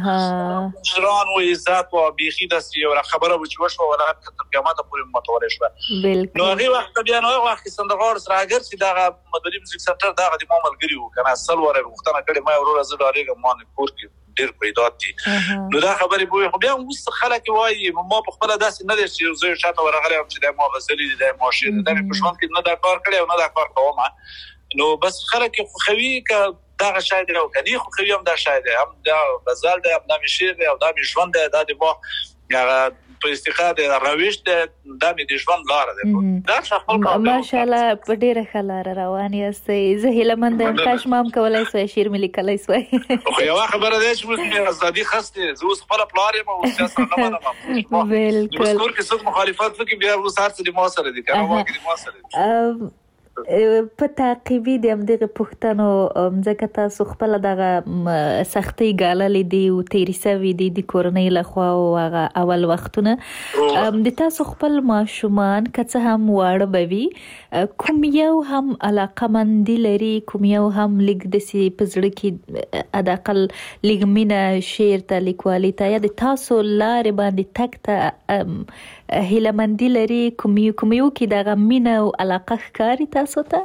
جران و عزت و بيخي د یو خبره و چې وشو ولا تر قیامت پورې متوالي شو نو هغه وخت بیا نو وخت سندغار سره اگر چې دا مدري موزیک سنټر دا د مامل ګریو کنه اصل وره وختنه کړي ما ورور از دارېګه ما نه کور کې ډیر پیدا دي نو دا خبرې بوي خو بیا اوس خلک وایي ما په خپل داس نه دي چې زه شاته ورغلی چې د ما غزلي د ماشین د پښون کې نه دا کار کړی او نه دا کار کوم نو بس خلک خو خوي ک دا شاید او کني خو خوي هم دا شاید هم دا غزل دا هم شعر او دا ژوند دا د ما په استقامت راويش د دې ژوند لار ده دا خپل
ماشاءالله په ډیره خلاره روان یاستئ زه هیلمند یم کاش مام کولای سوای شعر ملي کولای سوای
خو یو خبره ده چې موږ ازادي خسته زه اوس خپل پلار یم او سیاست نه منم بالکل څور کې څوک مخالفت کوي بیا اوس هر څه د ما سره دي کنه واګي د ما سره
په تعقیبي د همدغه پښتنو ځکه تاسو خپل دغه سختي ګاللې دي او تیری سوي دي د کورنۍ لخوا او هغه اول وختونه د تاسو خپل ماشومان که هم واړه بوي کوم یو هم علاقمندي لري کوم یو هم لیک د سي پزړه کې اداقل لیګمینه شعر ته لیکوالي ته یا د تاسو لارې باندې تکته هیلمندي لري کوم یو کې دغه مینه او علاقه ښکاري تاسو ته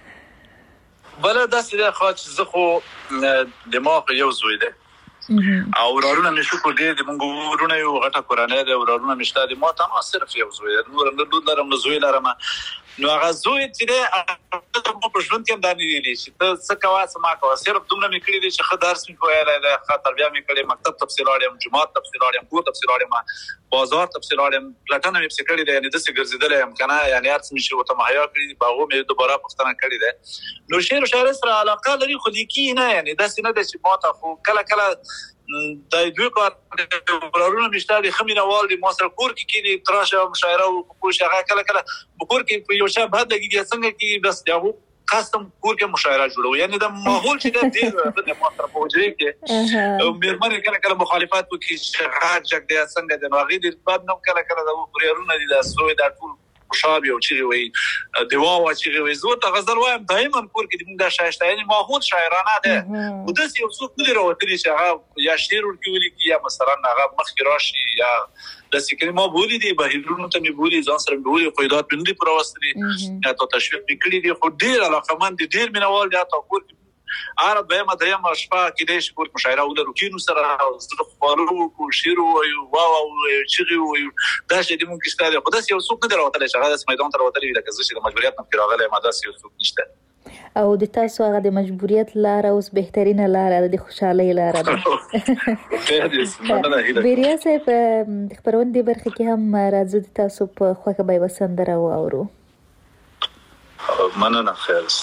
بل داسې د خاص زه خو دماغ یو زوی ده او ورارونه مې شو کو دې د مونږ ورونه یو غټه قرانه ده ورارونه مشته د ما ته صرف یو زوی نور لرم زوی لرم نو هغه زوی چې ده په ژوند کې باندې دي چې ته څه کوه څه ما کوه صرف دومره مې کړی دي چې خه درس مې کوی له خه تربیه مې کړې مکتب تفصیل اړم جماعت تفصیل اړم کور تفصیل اړم بازار تفصیل اړم پلاتنه مې څه کړی دي یعنی د څه ګرځیدل یم کنه یعنی هر څه مې شو ته مهیا کړی باغو مې دوباره پښتنه کړی ده نو شعر او شاعر سره علاقه لري خو لیکي نه یعنی دا څه نه ده چې ما ته خو کله دا دوی کار ورارونه مشته دي خمینه وال دي ما سره کور کې دي تراشه مشاعره او کوم شغه کله کور کې یو شاب هدا کې څنګه کې بس یو قسم کور کې مشاعره جوړو یعنی د ماحول چې د ما سره په وجه کې او مېرمنه کله مخالفت وکړي چې راځي د څنګه د نوغي د بعد نو کله د ورارونه دي د سوې د ټول خوشحال یو چې وي دیوا وا چې وي زه ته غزل وایم دایماً کور کې موږ د شایسته یعنی ماحول شاعرانه ده او د یو څوک نه راوتلی چې هغه یا شعر ورکوي یا مثلا هغه مخکې راشي یا د سکرما بولی دی بهیرونو ته می بولی ځان سره بولی قیدات بندي پر واسطه یا ته تشویق وکړي دي خو ډیر علاقمند ډیر مینوال دي تاسو کور عرب به مدایم شپه کې د شپور مشاعره ولرو کینو سره زړه خبرو کو شیر او واو چغي او دا چې د مونږ ستاره خدای یو څوک نه دروته چې هغه د میدان تر وته لري لکه چې د مجبوریت نه راغله ماده یو څوک نشته
او د تاسو هغه د مجبوریت لار اوس بهترینه لار د خوشحالي لار ده بیریا صاحب خبرونه برخه کې هم راځي د تاسو په خوخه به وسندره او اورو
مننه خیر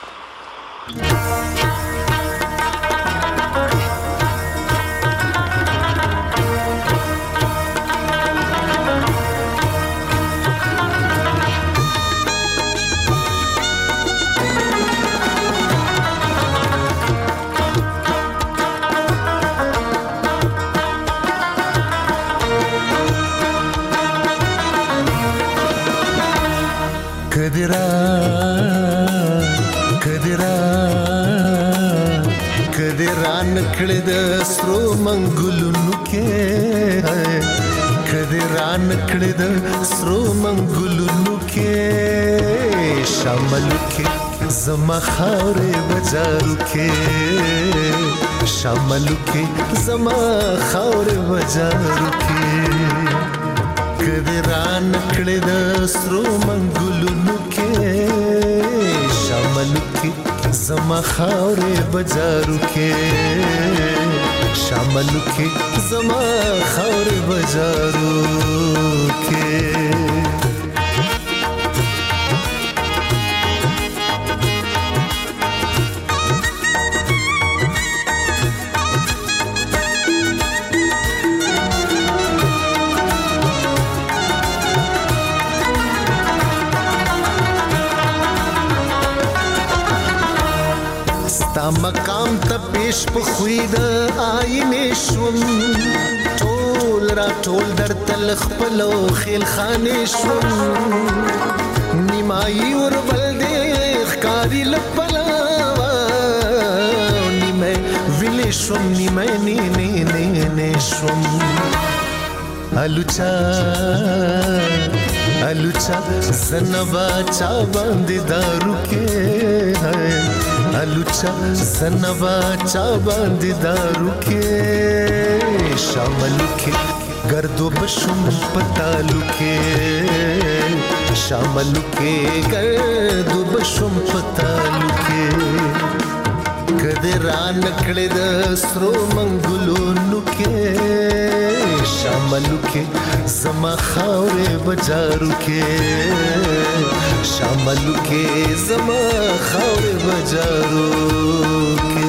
کړه د سترو منګلونو کې کدران کړه د سترو منګلونو کې شامل کې زما خاورې بازارو کې شامل کې زما خاورې بازارو کې کدران کړه د سترو منګلونو کې شامل کې زما خاورې بازارو کې شامل کې زما خاورې بازارو کې مقام ته پیش په خوید آینه شوم ټول را ټول در تل خپل خیل خانه شوم نیمای ور بل دې ښکاری لپلا نیمه ویل شوم نیمه نه شوم الوچا زنبا چا باندې دارو کې الوچا زنبا چا باندې دارو کې شامل کې گردو بشم پتالو کې شامل کې گردو بشم پتالو کې کدران کړه د سترو منګلونو کې شامل کې زما خاورې بازارو کې شامل کې زما خاورې بازارو کې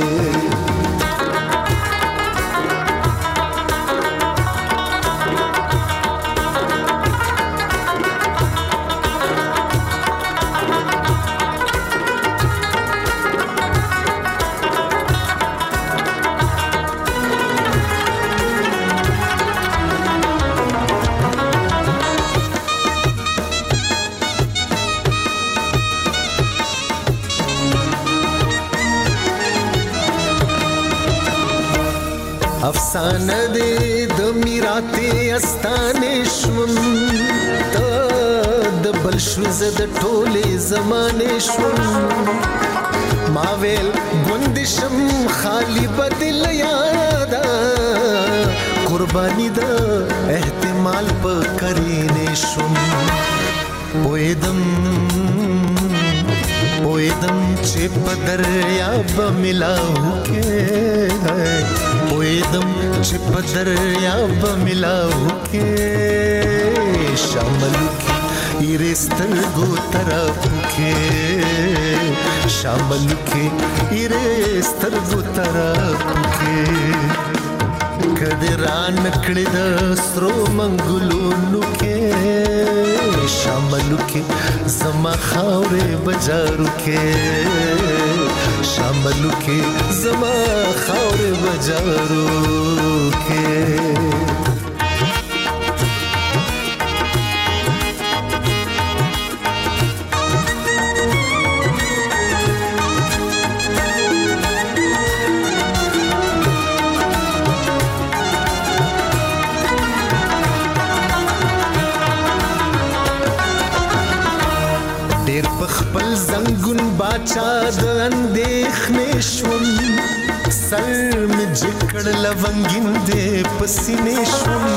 افسانه دې د میراته استانه شوم ته د بل شوز د ټوله زمانه شوم ما ویل ګوندشم خالی بدل یادا قربانی د احتمال په کرینه شوم پویدم چې په دریاب ملاو کې پویدم چې په دریاب ملاو کې شامل کې ایرسترګو طرف کې شامل کې ایرسترګو طرف کې کدران کړه د سترو منګلونو کې شامل کې زما خاورې بازارو کې شامل کې زما خاورې بازارو کې پاچا د اندېښنې شوم سر می جکړ لونګین دې پسینې شوم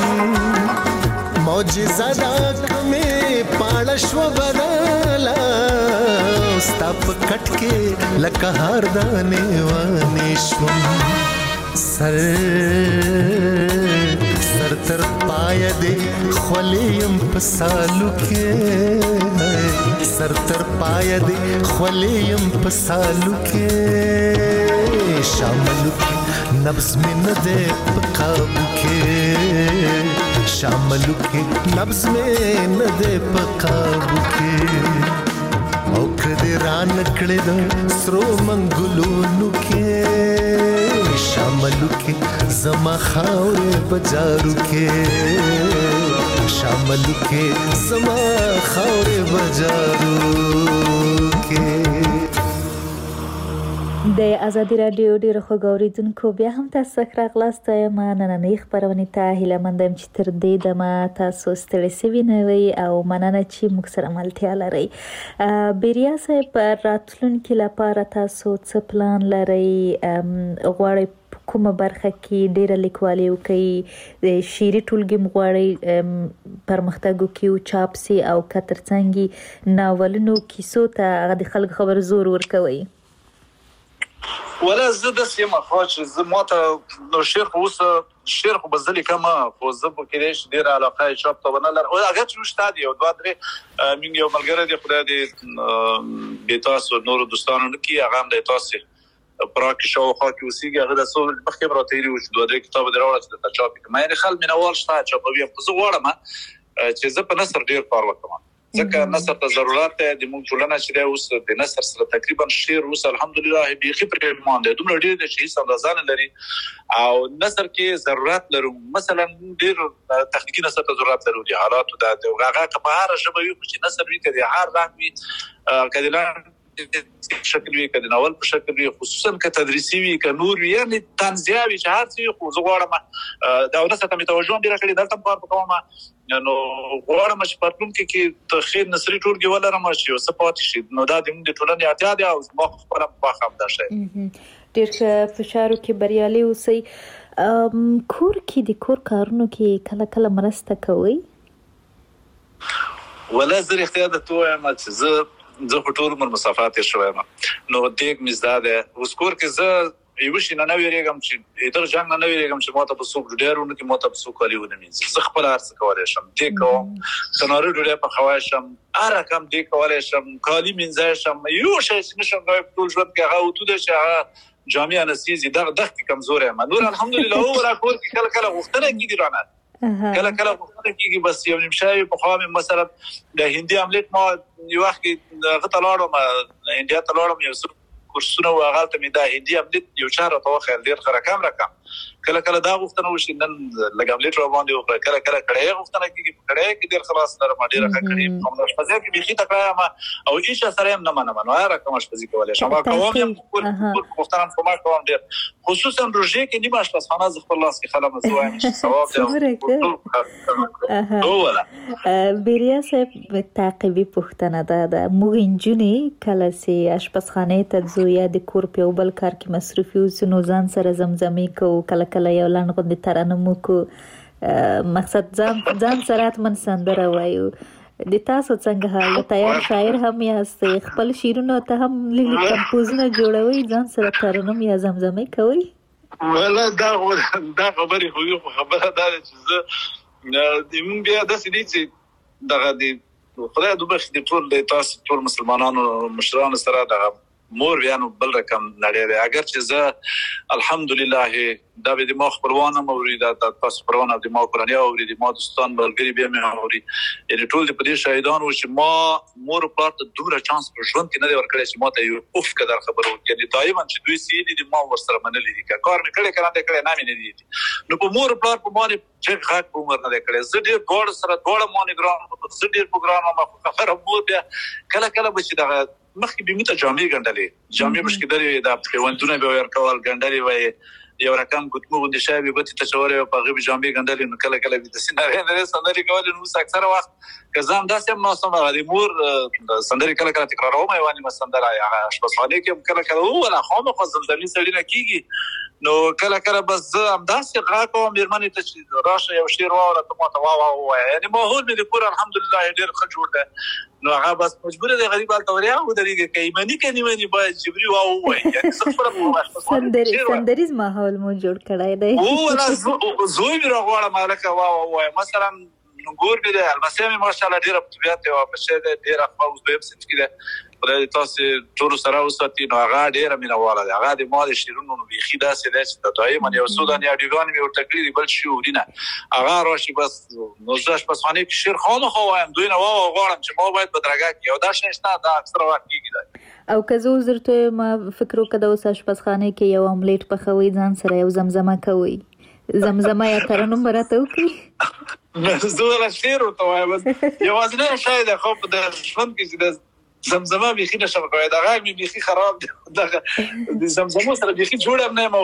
معجزه دا کمې پاړه شوه بدله ستا په کټ کې لکه هار دانې وانې شوم سر تر پایه دې خولې یم په سالو کې سر تر پایه دې خولې یم په سالو کې شاملو کې نبض مې نه دې په قابو کې شاملو کې نبض مې نه دې په قابو کې او کدی ران کړه د سرو منګلونو کې شاملو کې زما خاورې بجارو کې شاملو کې زما خاورې بجارو کې
د ازادي رادیو ډېر خوږوریدونکو بیا هم تاسو سره راغلاست یم نننۍ خبرونه ته هیله مند یم چې تر دې دمه تاسو ستړي سوي نه وي او مننه چې موږ سره ملتیا لرئ بیریا صاحب راتلونکي لپاره تاسو څه پلان لرئ غواړئ کومه برخه کې ډېره لیکوالي وکړي شعري ټولګي غواړئ پرمختګ وکړي او چاپ سي او که ترڅنګ ناولونو کیسو ته هغه د خلکو خبر زور ورکوي
ولا زه د سیمه خاص زه ماته نو شعر خو بزلی کما خو زه په کې ډېر علاقه چاپ ته ونه لر او هغه چې شته دی او دوه درې من یو ملګری دی خدای دې به تاسو نور دوستانو کې هغه د تاسو پراک شو خو کې وسیږي هغه د سو مخکې براتېری او دوه درې کتاب دراوړل چې د چاپ کې مې خل منوال شته چاپوي خو زه غواړم چې زه په نثر ډېر کار وکړم ځکه نثر ته ضرورت دی د موږ ټولنه چې دی اوس د نثر سره تقریبا شعر اوس الحمدلله بيخي پرې مان دی دومره ډېر د شي سمدازان لري او نثر کې ضرورت لرو مثلا ډېر تخنیکی نثر ته ضرورت لرو دي حالات د هغه په هر شبه یو چې نثر وی کړي هر رنګ وی کله شکل وی کړي ناول په شکل وی خصوصا ک تدریسي وی ک نور وی یعنی تنزیاوی چې هر څه خو زه غواړم دا ونسه ته توجه ډیر کړی دلته کار وکوم نو غواړم چې پرتون کې تخیر نصری ټولګي ولرم چې سپورت شي نو دا د موږ ټولنې اړتیا ده او ما خپل په خام ده شي
ډیر فشارو کې بریالي اوسئ کور کې د کور کارونو کې کله کله مرسته کوي
ولا زه اختیار ته وایم چې زه ټول عمر مسافات شوم نو دیګ مزداده اوس کور کې زه یو شي نه ویریږم چې ادر جنگ نه ویریږم چې ماته په سوق ډیرونه کې ماته په سوق کالیونه مینځي زه خپل ارڅ کولای شم دې کوم سنارو ډیره په خوای شم ارکم دې کولای شم کالی مینځای شم یو شي چې نشم غوښ ټول ژوند کې هغه تو د چې جامع انستيزي دغه کمزورې ما نور الحمدلله او را کور کې کله کله وختونه کېږي رانه کله وختونه کېږي بس یو نمشای په خامه مثلا د هندي عملیات ما یو وخت غتلاړم انډیا تلاړم یو کورسونه واغالته مې دا هندي عملیات یو چاره توخه ډیر رقم کله دا غوښتنه وشي نن لګاملیټ را باندې او کله کړه غوښتنه کېږي کړه کې ډیر خلاص در ما ډیر کړی کوم شپږ کې بيخي تکړه ما او هیڅ سره هم نه منو رقم شپږ کولای شم کوم غوښتنه کومه کوم ډیر خصوصا روزه کې نیمه شپه ز خپل لاس کې خلم زوایم چې ثواب دی ولا
بیریا صاحب تعقیبی پوښتنه ده موږ انجونی کله سي اشپزخانه ته زو یا د کور په بل کار کې مصروف یو نو ځان سره زمزمي کو کله یو لاند غوندي ترانه مو کو مقصد ځان سره اتمن سندره وایو د تاسو څنګه حال تیار شاعر هم یاست خپل شعرونه ته هم لیکل کمپوزونه جوړوي ځان سره ترانه یا زمزمي کوي
ولا دا خبرې خو یو خبره ده چې زه د مون بیا د سړي چې دغه د خدای د بخښ د تاسو ټول مسلمانانو مشرانو سره دغه مور بیانو بل رقم نړۍ اگر چې زه الحمدلله دا به د ما خبرونه موري دا تاسو خبرونه د ما قرآني او د ما دوستان بلګری به مې اوري یعنی ټول د پدې شاهدان و چې ما مور پارت دومره چانس په ژوند کې نه دی ورکړی چې ما ته یو اوف کدر خبرو یعنی دایما چې دوی سیدي د ما ور سره منلې دي کار مې کړی نه مې نه دي نو په مور پارت په باندې چې غاټ په عمر نه کړی زه ډېر ګوړ سره ډوړ مونیګرام زه ډېر پروګرام ما خبره مور بیا کله به چې دا مخکې به مت جامع ګندلې جامع مشکې درې د پیوندونه به ورکول ګندلې وای یو رقم ګوتمو غوندې شوی ګوتې ته چولې په هغې به جامې ګنډلې نو کله کله به د سندرې سندرې کولې نو اوس اکثره وخت که زه هم داسې هم ناست وم هغه د مور سندرې کله کله تکراروم یوه نیمه سندره هغه اشپزخانې کې هم کله کله وویله خامخا زمزمې سړي نه کېږي نو کله کله بس زه همداسې غږ کوم مېرمنې ته چې راشه یو شعر واوره ته ما ته ووایه یعنې ماحول مې د کور الحمدلله ډېر ښه جوړ دی نو هغه بس مجبوره دی غریب هلته وریا ودرېږي که ایمني که نیمني باید جبري ووایي یعنې زه خپله
سندریز ماحول مو جوړ کړی دی
وویله زوی مې راغواړم هلکه ووایه مثلا ګور مې دی المسی مې ماشاءالله ډېره په طبیعت یوه بچی دی ډېره ښه اوس دویم صنف کې دی خدای دې تاسې ټولو سره وساتي نو هغه ډېره مینهواله دی هغه د ما د شعرونو نو بیخي داسې دی چې دایما یو څو دانې اډیوګانې مې ورته کړي دي بل شعوري نه هغه راشي بس نو زه اشپزخانې کې شعر خامخا وایم دوی نه وغواړم چې ما باید بدرګه کړي او دا شی شته دا اکثره وخت کېږي دی
او که زه اوس درته ما فکر وکړه د اوس اشپزخانې کې یو املیټ پخوئ ځان سره یو زمزمه کوئ زمزمه یا ترنم به راته وکړي
زه ولا شعر ورته وایم بس یوازینی شی دی خو په د ژوند کې چې د زمزمه بیخي نشم کولی دا غږ مې بیخي خراب دی دغه د زمزمو سره بیخي جوړ هم نه یم او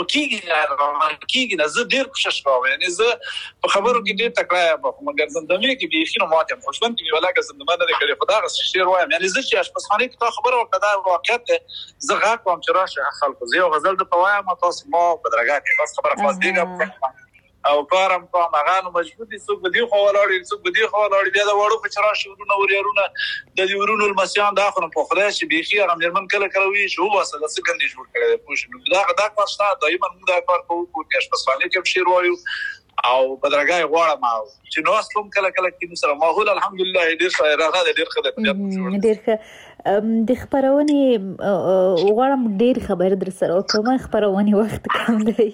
کېږي نه زه ډېر کوشش کوم یعنې زه په خبرو کې ډېر تکړه یم خو مګر زمزمې کې بیخي نو مات یم خو ژوند کې مې ولاکه زمزمه نه دی کړې خو دغسې شعر وایم یعنې زه چې اشپزخانې کې تا خبره وکړه دا واقعیت دی زه غږ کوم چې راشه خلکو زه یو غزل درته وایم او تاسې ما بدرګه کړئ بس خبره خلاص دیږم او کارم کوم هغه نو مجبور دي څوک به دې خوا ولاړ څوک به دې خوا ولاړ بیا د وړو خو چې راشي ورونه وریارونه د دې ورونو لمسیان دا خو نو په خدای چې بیخي هغه مېرمن کله کله وایي چې وباسه دا څه ګندې جوړ کړی دی پوه شو نو دا کار شته دایما موږ دا کار کوو کور کې اشپزخانې کې هم شعر وایو او بدرګه یې غواړم او چې ناست وم کله کله کې سره ماحول الحمدلله ډېر ښه راغلی ډېر ښه دی
ډېر ښه د خپرونې غواړم ډېر خبرې در سره وکړم خپرونې وخت کم دی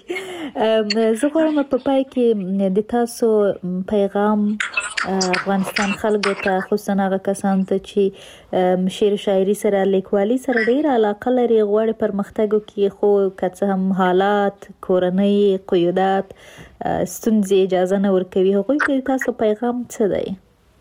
زه غواړم په پای کې د تاسو پیغام افغانستان خلکو ته خصوصا هغه کسانو ته چې شعر و شاعري سره لیکوالي سره ډېره علاقه لري غواړي پرمختګ وکړي خو که څه هم حالات کورنۍ قیودات ستونزې اجازه نه ورکوي هغوی ته تاسو پیغام څه دی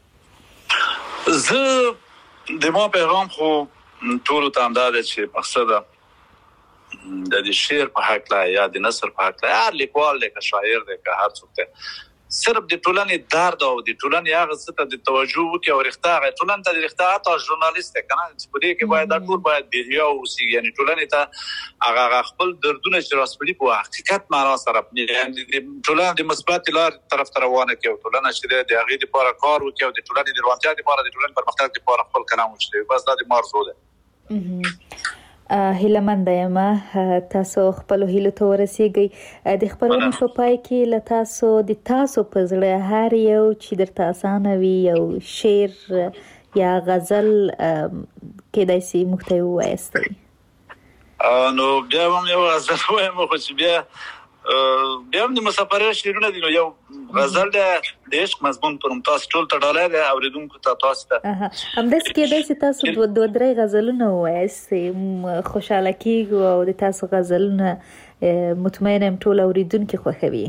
زه د ما پیغام خو ټولو ته همدا دی چې مقصده د دې شعر په هکله یا د نثر په هکله هر لیکوال دی که شاعر دی که هر څوک دی صرف د ټولنې درد او د ټولنې هغه څه ته د توجه وکړي او رښتا هغه ټولنې ته د رښتا حتی ژورنالیست دی که نه چې په دې کې باید دا ټول باید بېریا واوسي یعنې ټولنې ته هغه خپل دردونه چې راسپړي په حقیقت معنا سره ټولنه د مثبتې لارې طرف ته روانه کړي او ټولنه چې دی د هغې دپاره کار وکړي او د ټولنې د روانتیا دپاره د ټولنې پرمختګ دپاره خپل قلم وچلوي بس دا د ما ارزو دی
هیلهمنده یم تاسو خپل هیلو ته ورسیږئ د خپرونې په پای کې له تاسو د تاسو په زړه هر یو چې درته اسانه وي یو شعر یا غزل کېدای شي موږ ته یې ووایاستئ
نو بیا هم یو غزل وایم خو چې بیا هم د مسافرۍ شعرونه دي نو یو غزل دی د عشق مضمون پر تاسو ټول ته ډالۍ دی اورېدونکو ته تاسو ته
همداسې کېدای شي تاسو دوه درې غزلونه ووایاستئ خوشحاله کېږو او د تاسو غزلونه مطمئنه یم ټول اورېدونکي خوښوي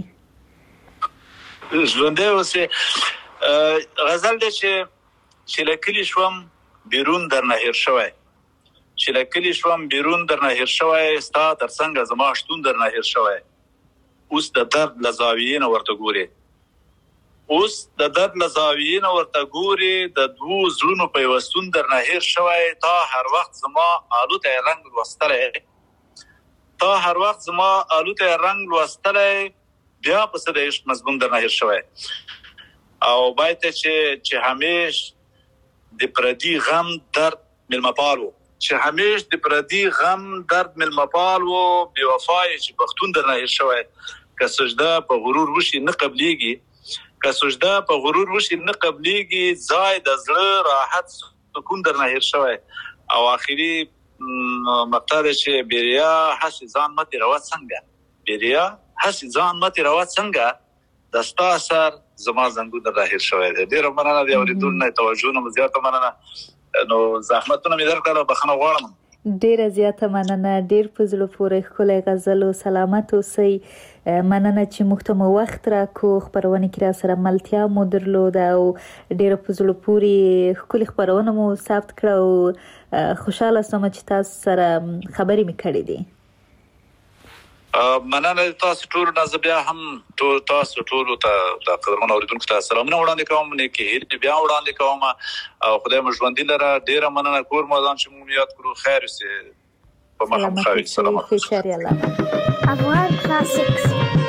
ژوندی اوسې غزل دی چې له کلي شوم بیرون درنه هېر شوی چې له کلي شوم بیرون درنه هېر شوی ستا تر څنګه زما شتون درنه هېر شوی اوس د درد له زاویې نه ورته ګورې اوس د درد له زاویې نه ورته ګورې د دوو زړونو پیوستون درنه هېر شوی تا هر وخت زما الوتی رنګ لوستلی تا هر وخت زما الوتی رنګ لوستلی بیا پسې د عشق مضمون درنه هېر شوی او باید چې همیش د پردي غم درد ملمپال و چې همیش د پردي غم درد ملمپال و بې وفای چې پښتون درنه هېر شوی که سجده په غرور وشي نه قبلیږي که سجده په غرور وشي نه قبلیږي ځای د زړه راحت سکون درنه هېر شوی او آخري مقطع دی چې بیریا هسې ځان مه تېروه څنګه بیریا هسې ځان مه تېروه څنګه د ستا اثر زما زنګون درنه هېر شوی دی ډېره مننه د اورېدونکو نه توجه نه مو زیاته مننه نو زحمتونه مې درکړل بخښنه غواړم
ډیره زیاته مننه ډیر په زړه پورې ښکلی غزل او سلامت اوسئ مننه چې موږ ته مو وخت راکو خپرونې کې را سره ملتیا مو درلوده او ډیره په زړه پورې ښکلې خپرونه مو ثبت کړه او خوشحاله شوم چې تاسو سره خبرې مې کړې دي
مننه تاسو ټول نازبیا هم تاسو ټول ته د قدرمن اوریدونکو ته سلامونه وړاندې کوم نه کې بیا وړاندې کوم او خدای مو ژوند لره ډیره مننه کور مودان چې مو یاد کړو خیر سي په مخه خیر سلامات
خوشحالي الله افغان کلاسیکس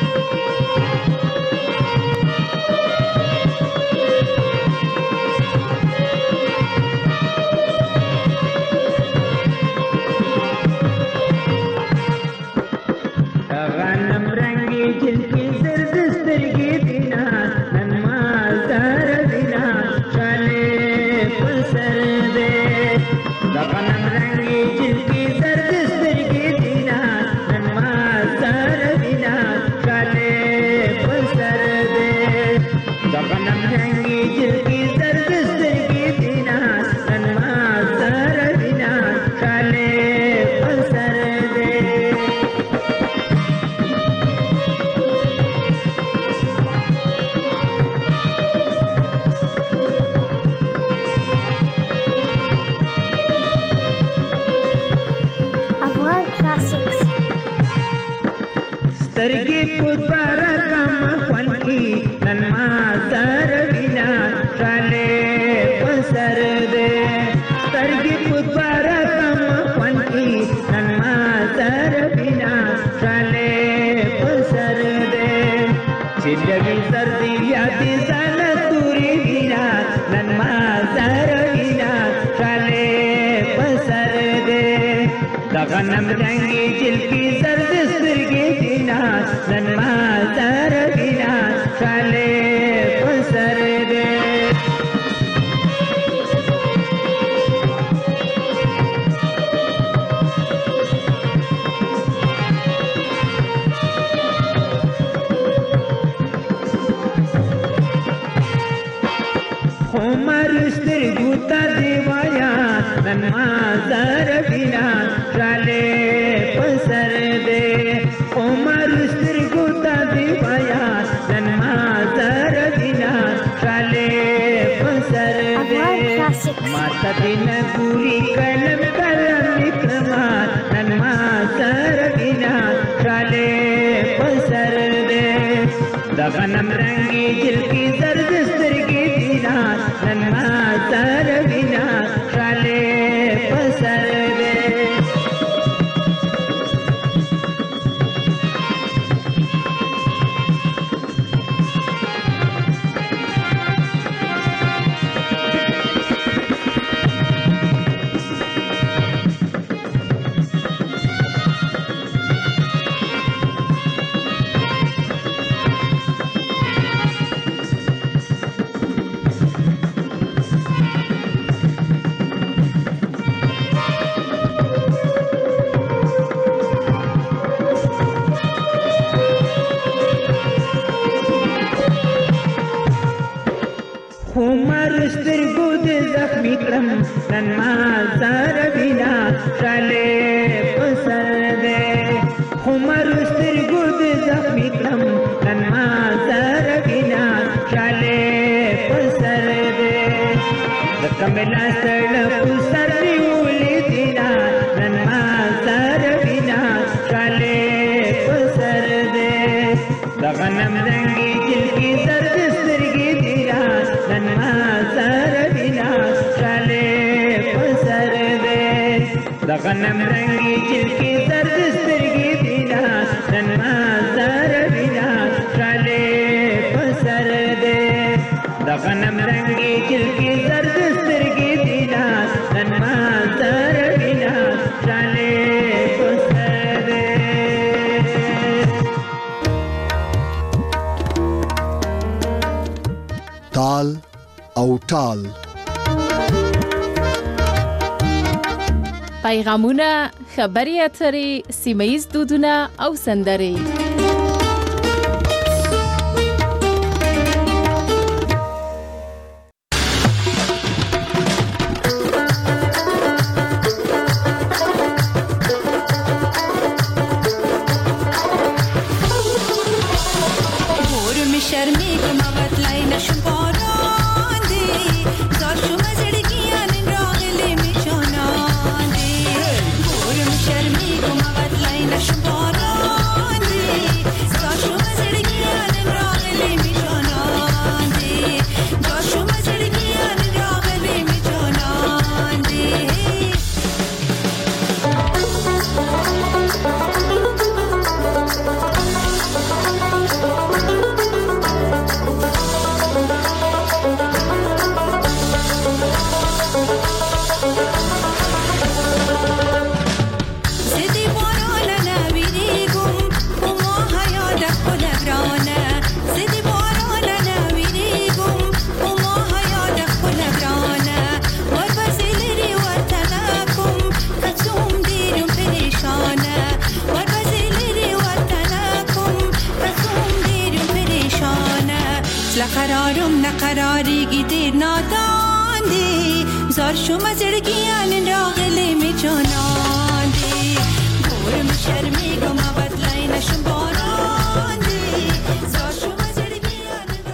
غنم رنگی جل کی زرد سترگی دینا نن مازار بینا چالے پسر دے عمر سترگو تا دیوایا نن مازار بینا چالے پسر دے عمر سترگو تا دیوایا نن مازار بینا چالے پسر دے ماتا دین گوری کلم کلم نکرما نن مازار بینا چالے پسر دے دا غنم رنگی جل کی زرد سترگی دینا نن مازار بینا چالے پسر دے عمر سترگو دے زخمی کرم نن مازار بینا چالے پسر دے عمر سترگو دے زخمی کرم نن مازار بینا چالے پسر دے زکملا سڑ پسر دیولی دینا نن مازار بینا چالے پسر دے غنم رنگی جل کی زرد سترگی دینا نن مازار بینا چالے پسر دے غنم رنگی جل کی زرد سترگی دینا نن مازار بینا چالے پسر دے غنم رنگی جل کی زرد سترگی دینا نن مازار بینا چالے پسر دے
تال او ټال
پیغامونه خبري اترې سیمه‌ییز دودونه او سندرې
شرمی کو مغد لاین شماران لقرارم نقراریگی دیر ناداندی زار شما زرگیان راغلی می جاناندی گورم شرمی گم بدلای نشم با